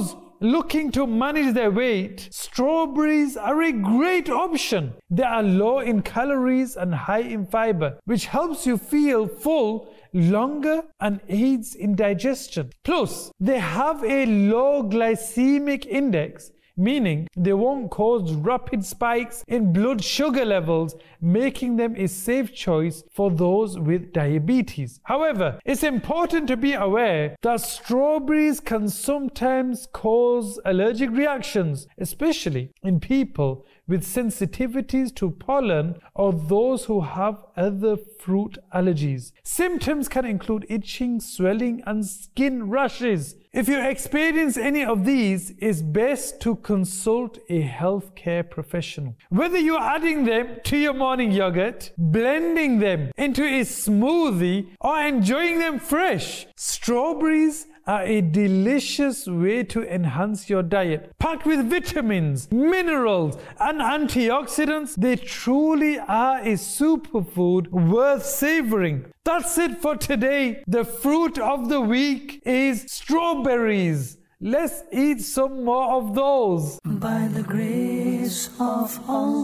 S7: looking to manage their weight, strawberries are a great option. They are low in calories and high in fiber, which helps you feel full longer and aids in digestion. Plus, they have a low glycemic index, meaning they won't cause rapid spikes in blood sugar levels, making them a safe choice for those with diabetes. However, it's important to be aware that strawberries can sometimes cause allergic reactions, especially in people with sensitivities to pollen or those who have other fruit allergies. Symptoms can include itching, swelling, and skin rashes. If you experience any of these, it's best to consult a healthcare professional. Whether you're adding them to your morning yogurt, blending them into a smoothie, or enjoying them fresh, strawberries are a delicious way to enhance your diet. Packed with vitamins, minerals, and antioxidants, they truly are a superfood worth savoring. That's it for today. The fruit of the week is strawberries. Let's eat some more of those.
S5: By the grace of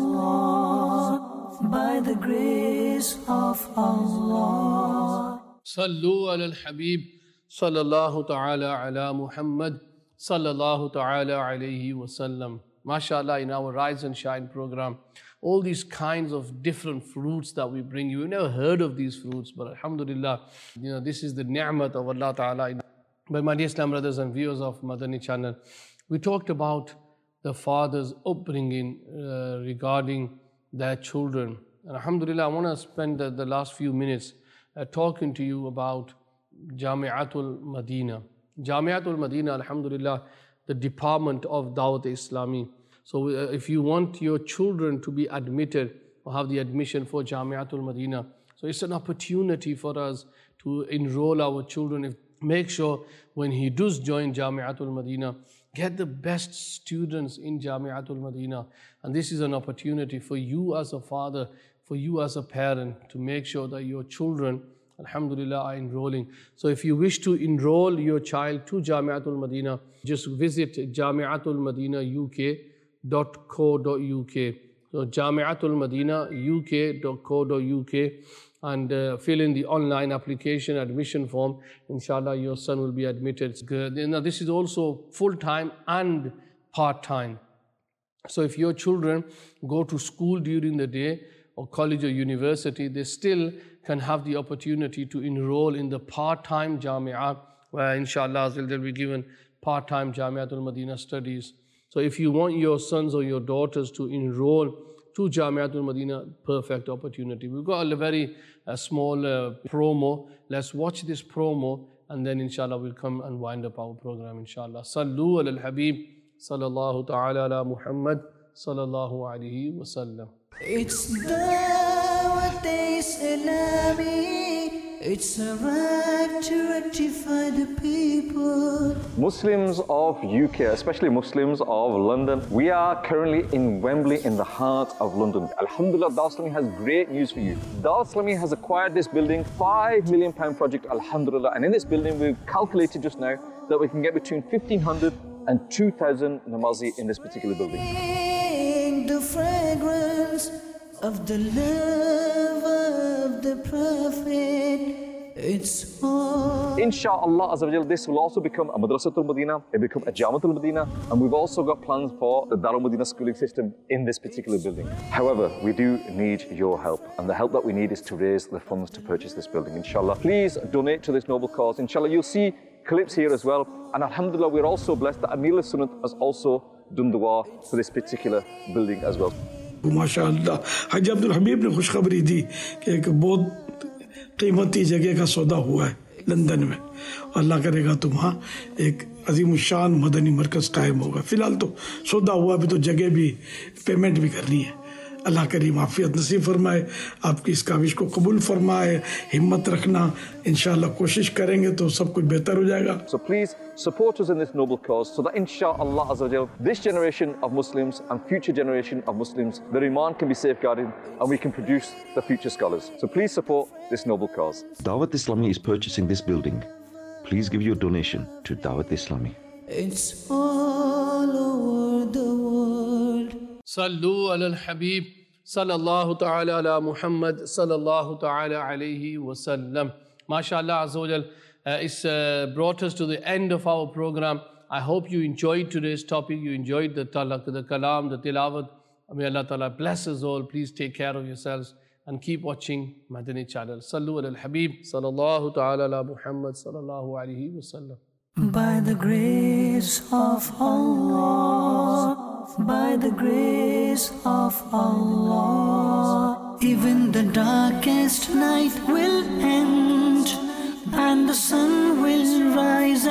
S5: Allah, by the grace of Allah.
S2: Sallu ala al-Habib, sallallahu ta'ala ala Muhammad, sallallahu ta'ala alayhi wa sallam. MashaAllah, in our Rise and Shine program, all these kinds of different fruits that we bring you. You've never heard of these fruits, but alhamdulillah, you know, this is the ni'mat of Allah Ta'ala. But my dear Islam brothers and viewers of Madani channel, we talked about the father's upbringing uh, regarding their children. And alhamdulillah, I want to spend the, the last few minutes uh, talking to you about Jami'atul Madina. Jami'atul Madina, alhamdulillah, the department of Dawat Islami. So uh, if you want your children to be admitted or have the admission for Jami'atul Madina, so it's an opportunity for us to enroll our children. If, make sure when he does join Jami'atul Madina, get the best students in Jami'atul Madina. And this is an opportunity for you as a father, for you as a parent, to make sure that your children, alhamdulillah, are enrolling. So if you wish to enroll your child to Jami'atul Madina, just visit jamiatul madina u k dot co dot u k. So Jami'atul Madina u k dot co dot u k, and uh, fill in the online application admission form. Inshallah, your son will be admitted. Now, this is also full-time and part-time. So if your children go to school during the day or college or university, they still can have the opportunity to enroll in the part-time Jami'ah, where inshallah they'll be given part-time Jami'atul Madina studies. So if you want your sons or your daughters to enroll to Jami'atul Madina, perfect opportunity. We've got a very uh, small uh, promo. Let's watch this promo, and then inshallah we'll come and wind up our program, inshallah. Sallu ala al-Habib, sallallahu ta'ala ala Muhammad, sallallahu alayhi wa sallam.
S5: It's Dawat Islami. It's a right to rectify the people.
S8: Muslims of U K, especially Muslims of London, we are currently in Wembley in the heart of London. Alhamdulillah, Dawat Islami has great news for you. Dawat Islami has acquired this building, five million pound project, alhamdulillah. And in this building, we've calculated just now that we can get between fifteen hundred and two thousand namazi in this particular building.
S5: The fragrance of the love of the Prophet. It's all.
S8: Insha'Allah Azawajal, this will also become a Madrasatul Madina, it will become a Jamatul Madina, and we've also got plans for the Darul Madina schooling system in this particular building. However, we do need your help, and the help that we need is to raise the funds to purchase this building. Inshallah, please donate to this noble cause. Inshallah, you'll see clips here as well, and alhamdulillah, we're also blessed that Amir al-Sunnat has also done dua for this particular building as well.
S9: माशाअल्लाह हाजी अब्दुल हबीब ने खुशखबरी दी कि एक बहुत कीमती जगह का सौदा हुआ है लंदन में, अल्लाह करेगा तो वहाँ एक अजीम शान मदनी मरकज़ कायम होगा। फिलहाल तो सौदा हुआ, अभी तो जगह भी पेमेंट भी करनी है। अल्लाह करीम आफियत नसीब फरमाए, आपकी इस काविश को कबूल फरमाए, हिम्मत रखना, इंशाअल्लाह कोशिश करेंगे तो सब कुछ बेहतर हो जाएगा।
S8: So please support us in this noble cause so that inshallah azawajal, this generation of Muslims and future generation of Muslims, their iman can be safeguarded and we can produce the future scholars. So please support this noble cause.
S10: Dawat Islami is purchasing this building. Please give your donation to Dawat Islami.
S5: It's all
S2: Sallu ala al-Habib, sallallahu ta'ala ala Muhammad, sallallahu ta'ala alayhi wa sallam. MashaAllah Azza wa Jal, uh, it's uh, brought us to the end of our program. I hope you enjoyed today's topic, you enjoyed the talaq, the kalam, the tilawat. May Allah Ta'ala bless us all. Please take care of yourselves and keep watching Madani channel. Sallu ala al-Habib, sallallahu ta'ala ala Muhammad, sallallahu alayhi wa sallam.
S5: By the grace of Allah, by the grace of Allah, even the darkest night will end and the sun will rise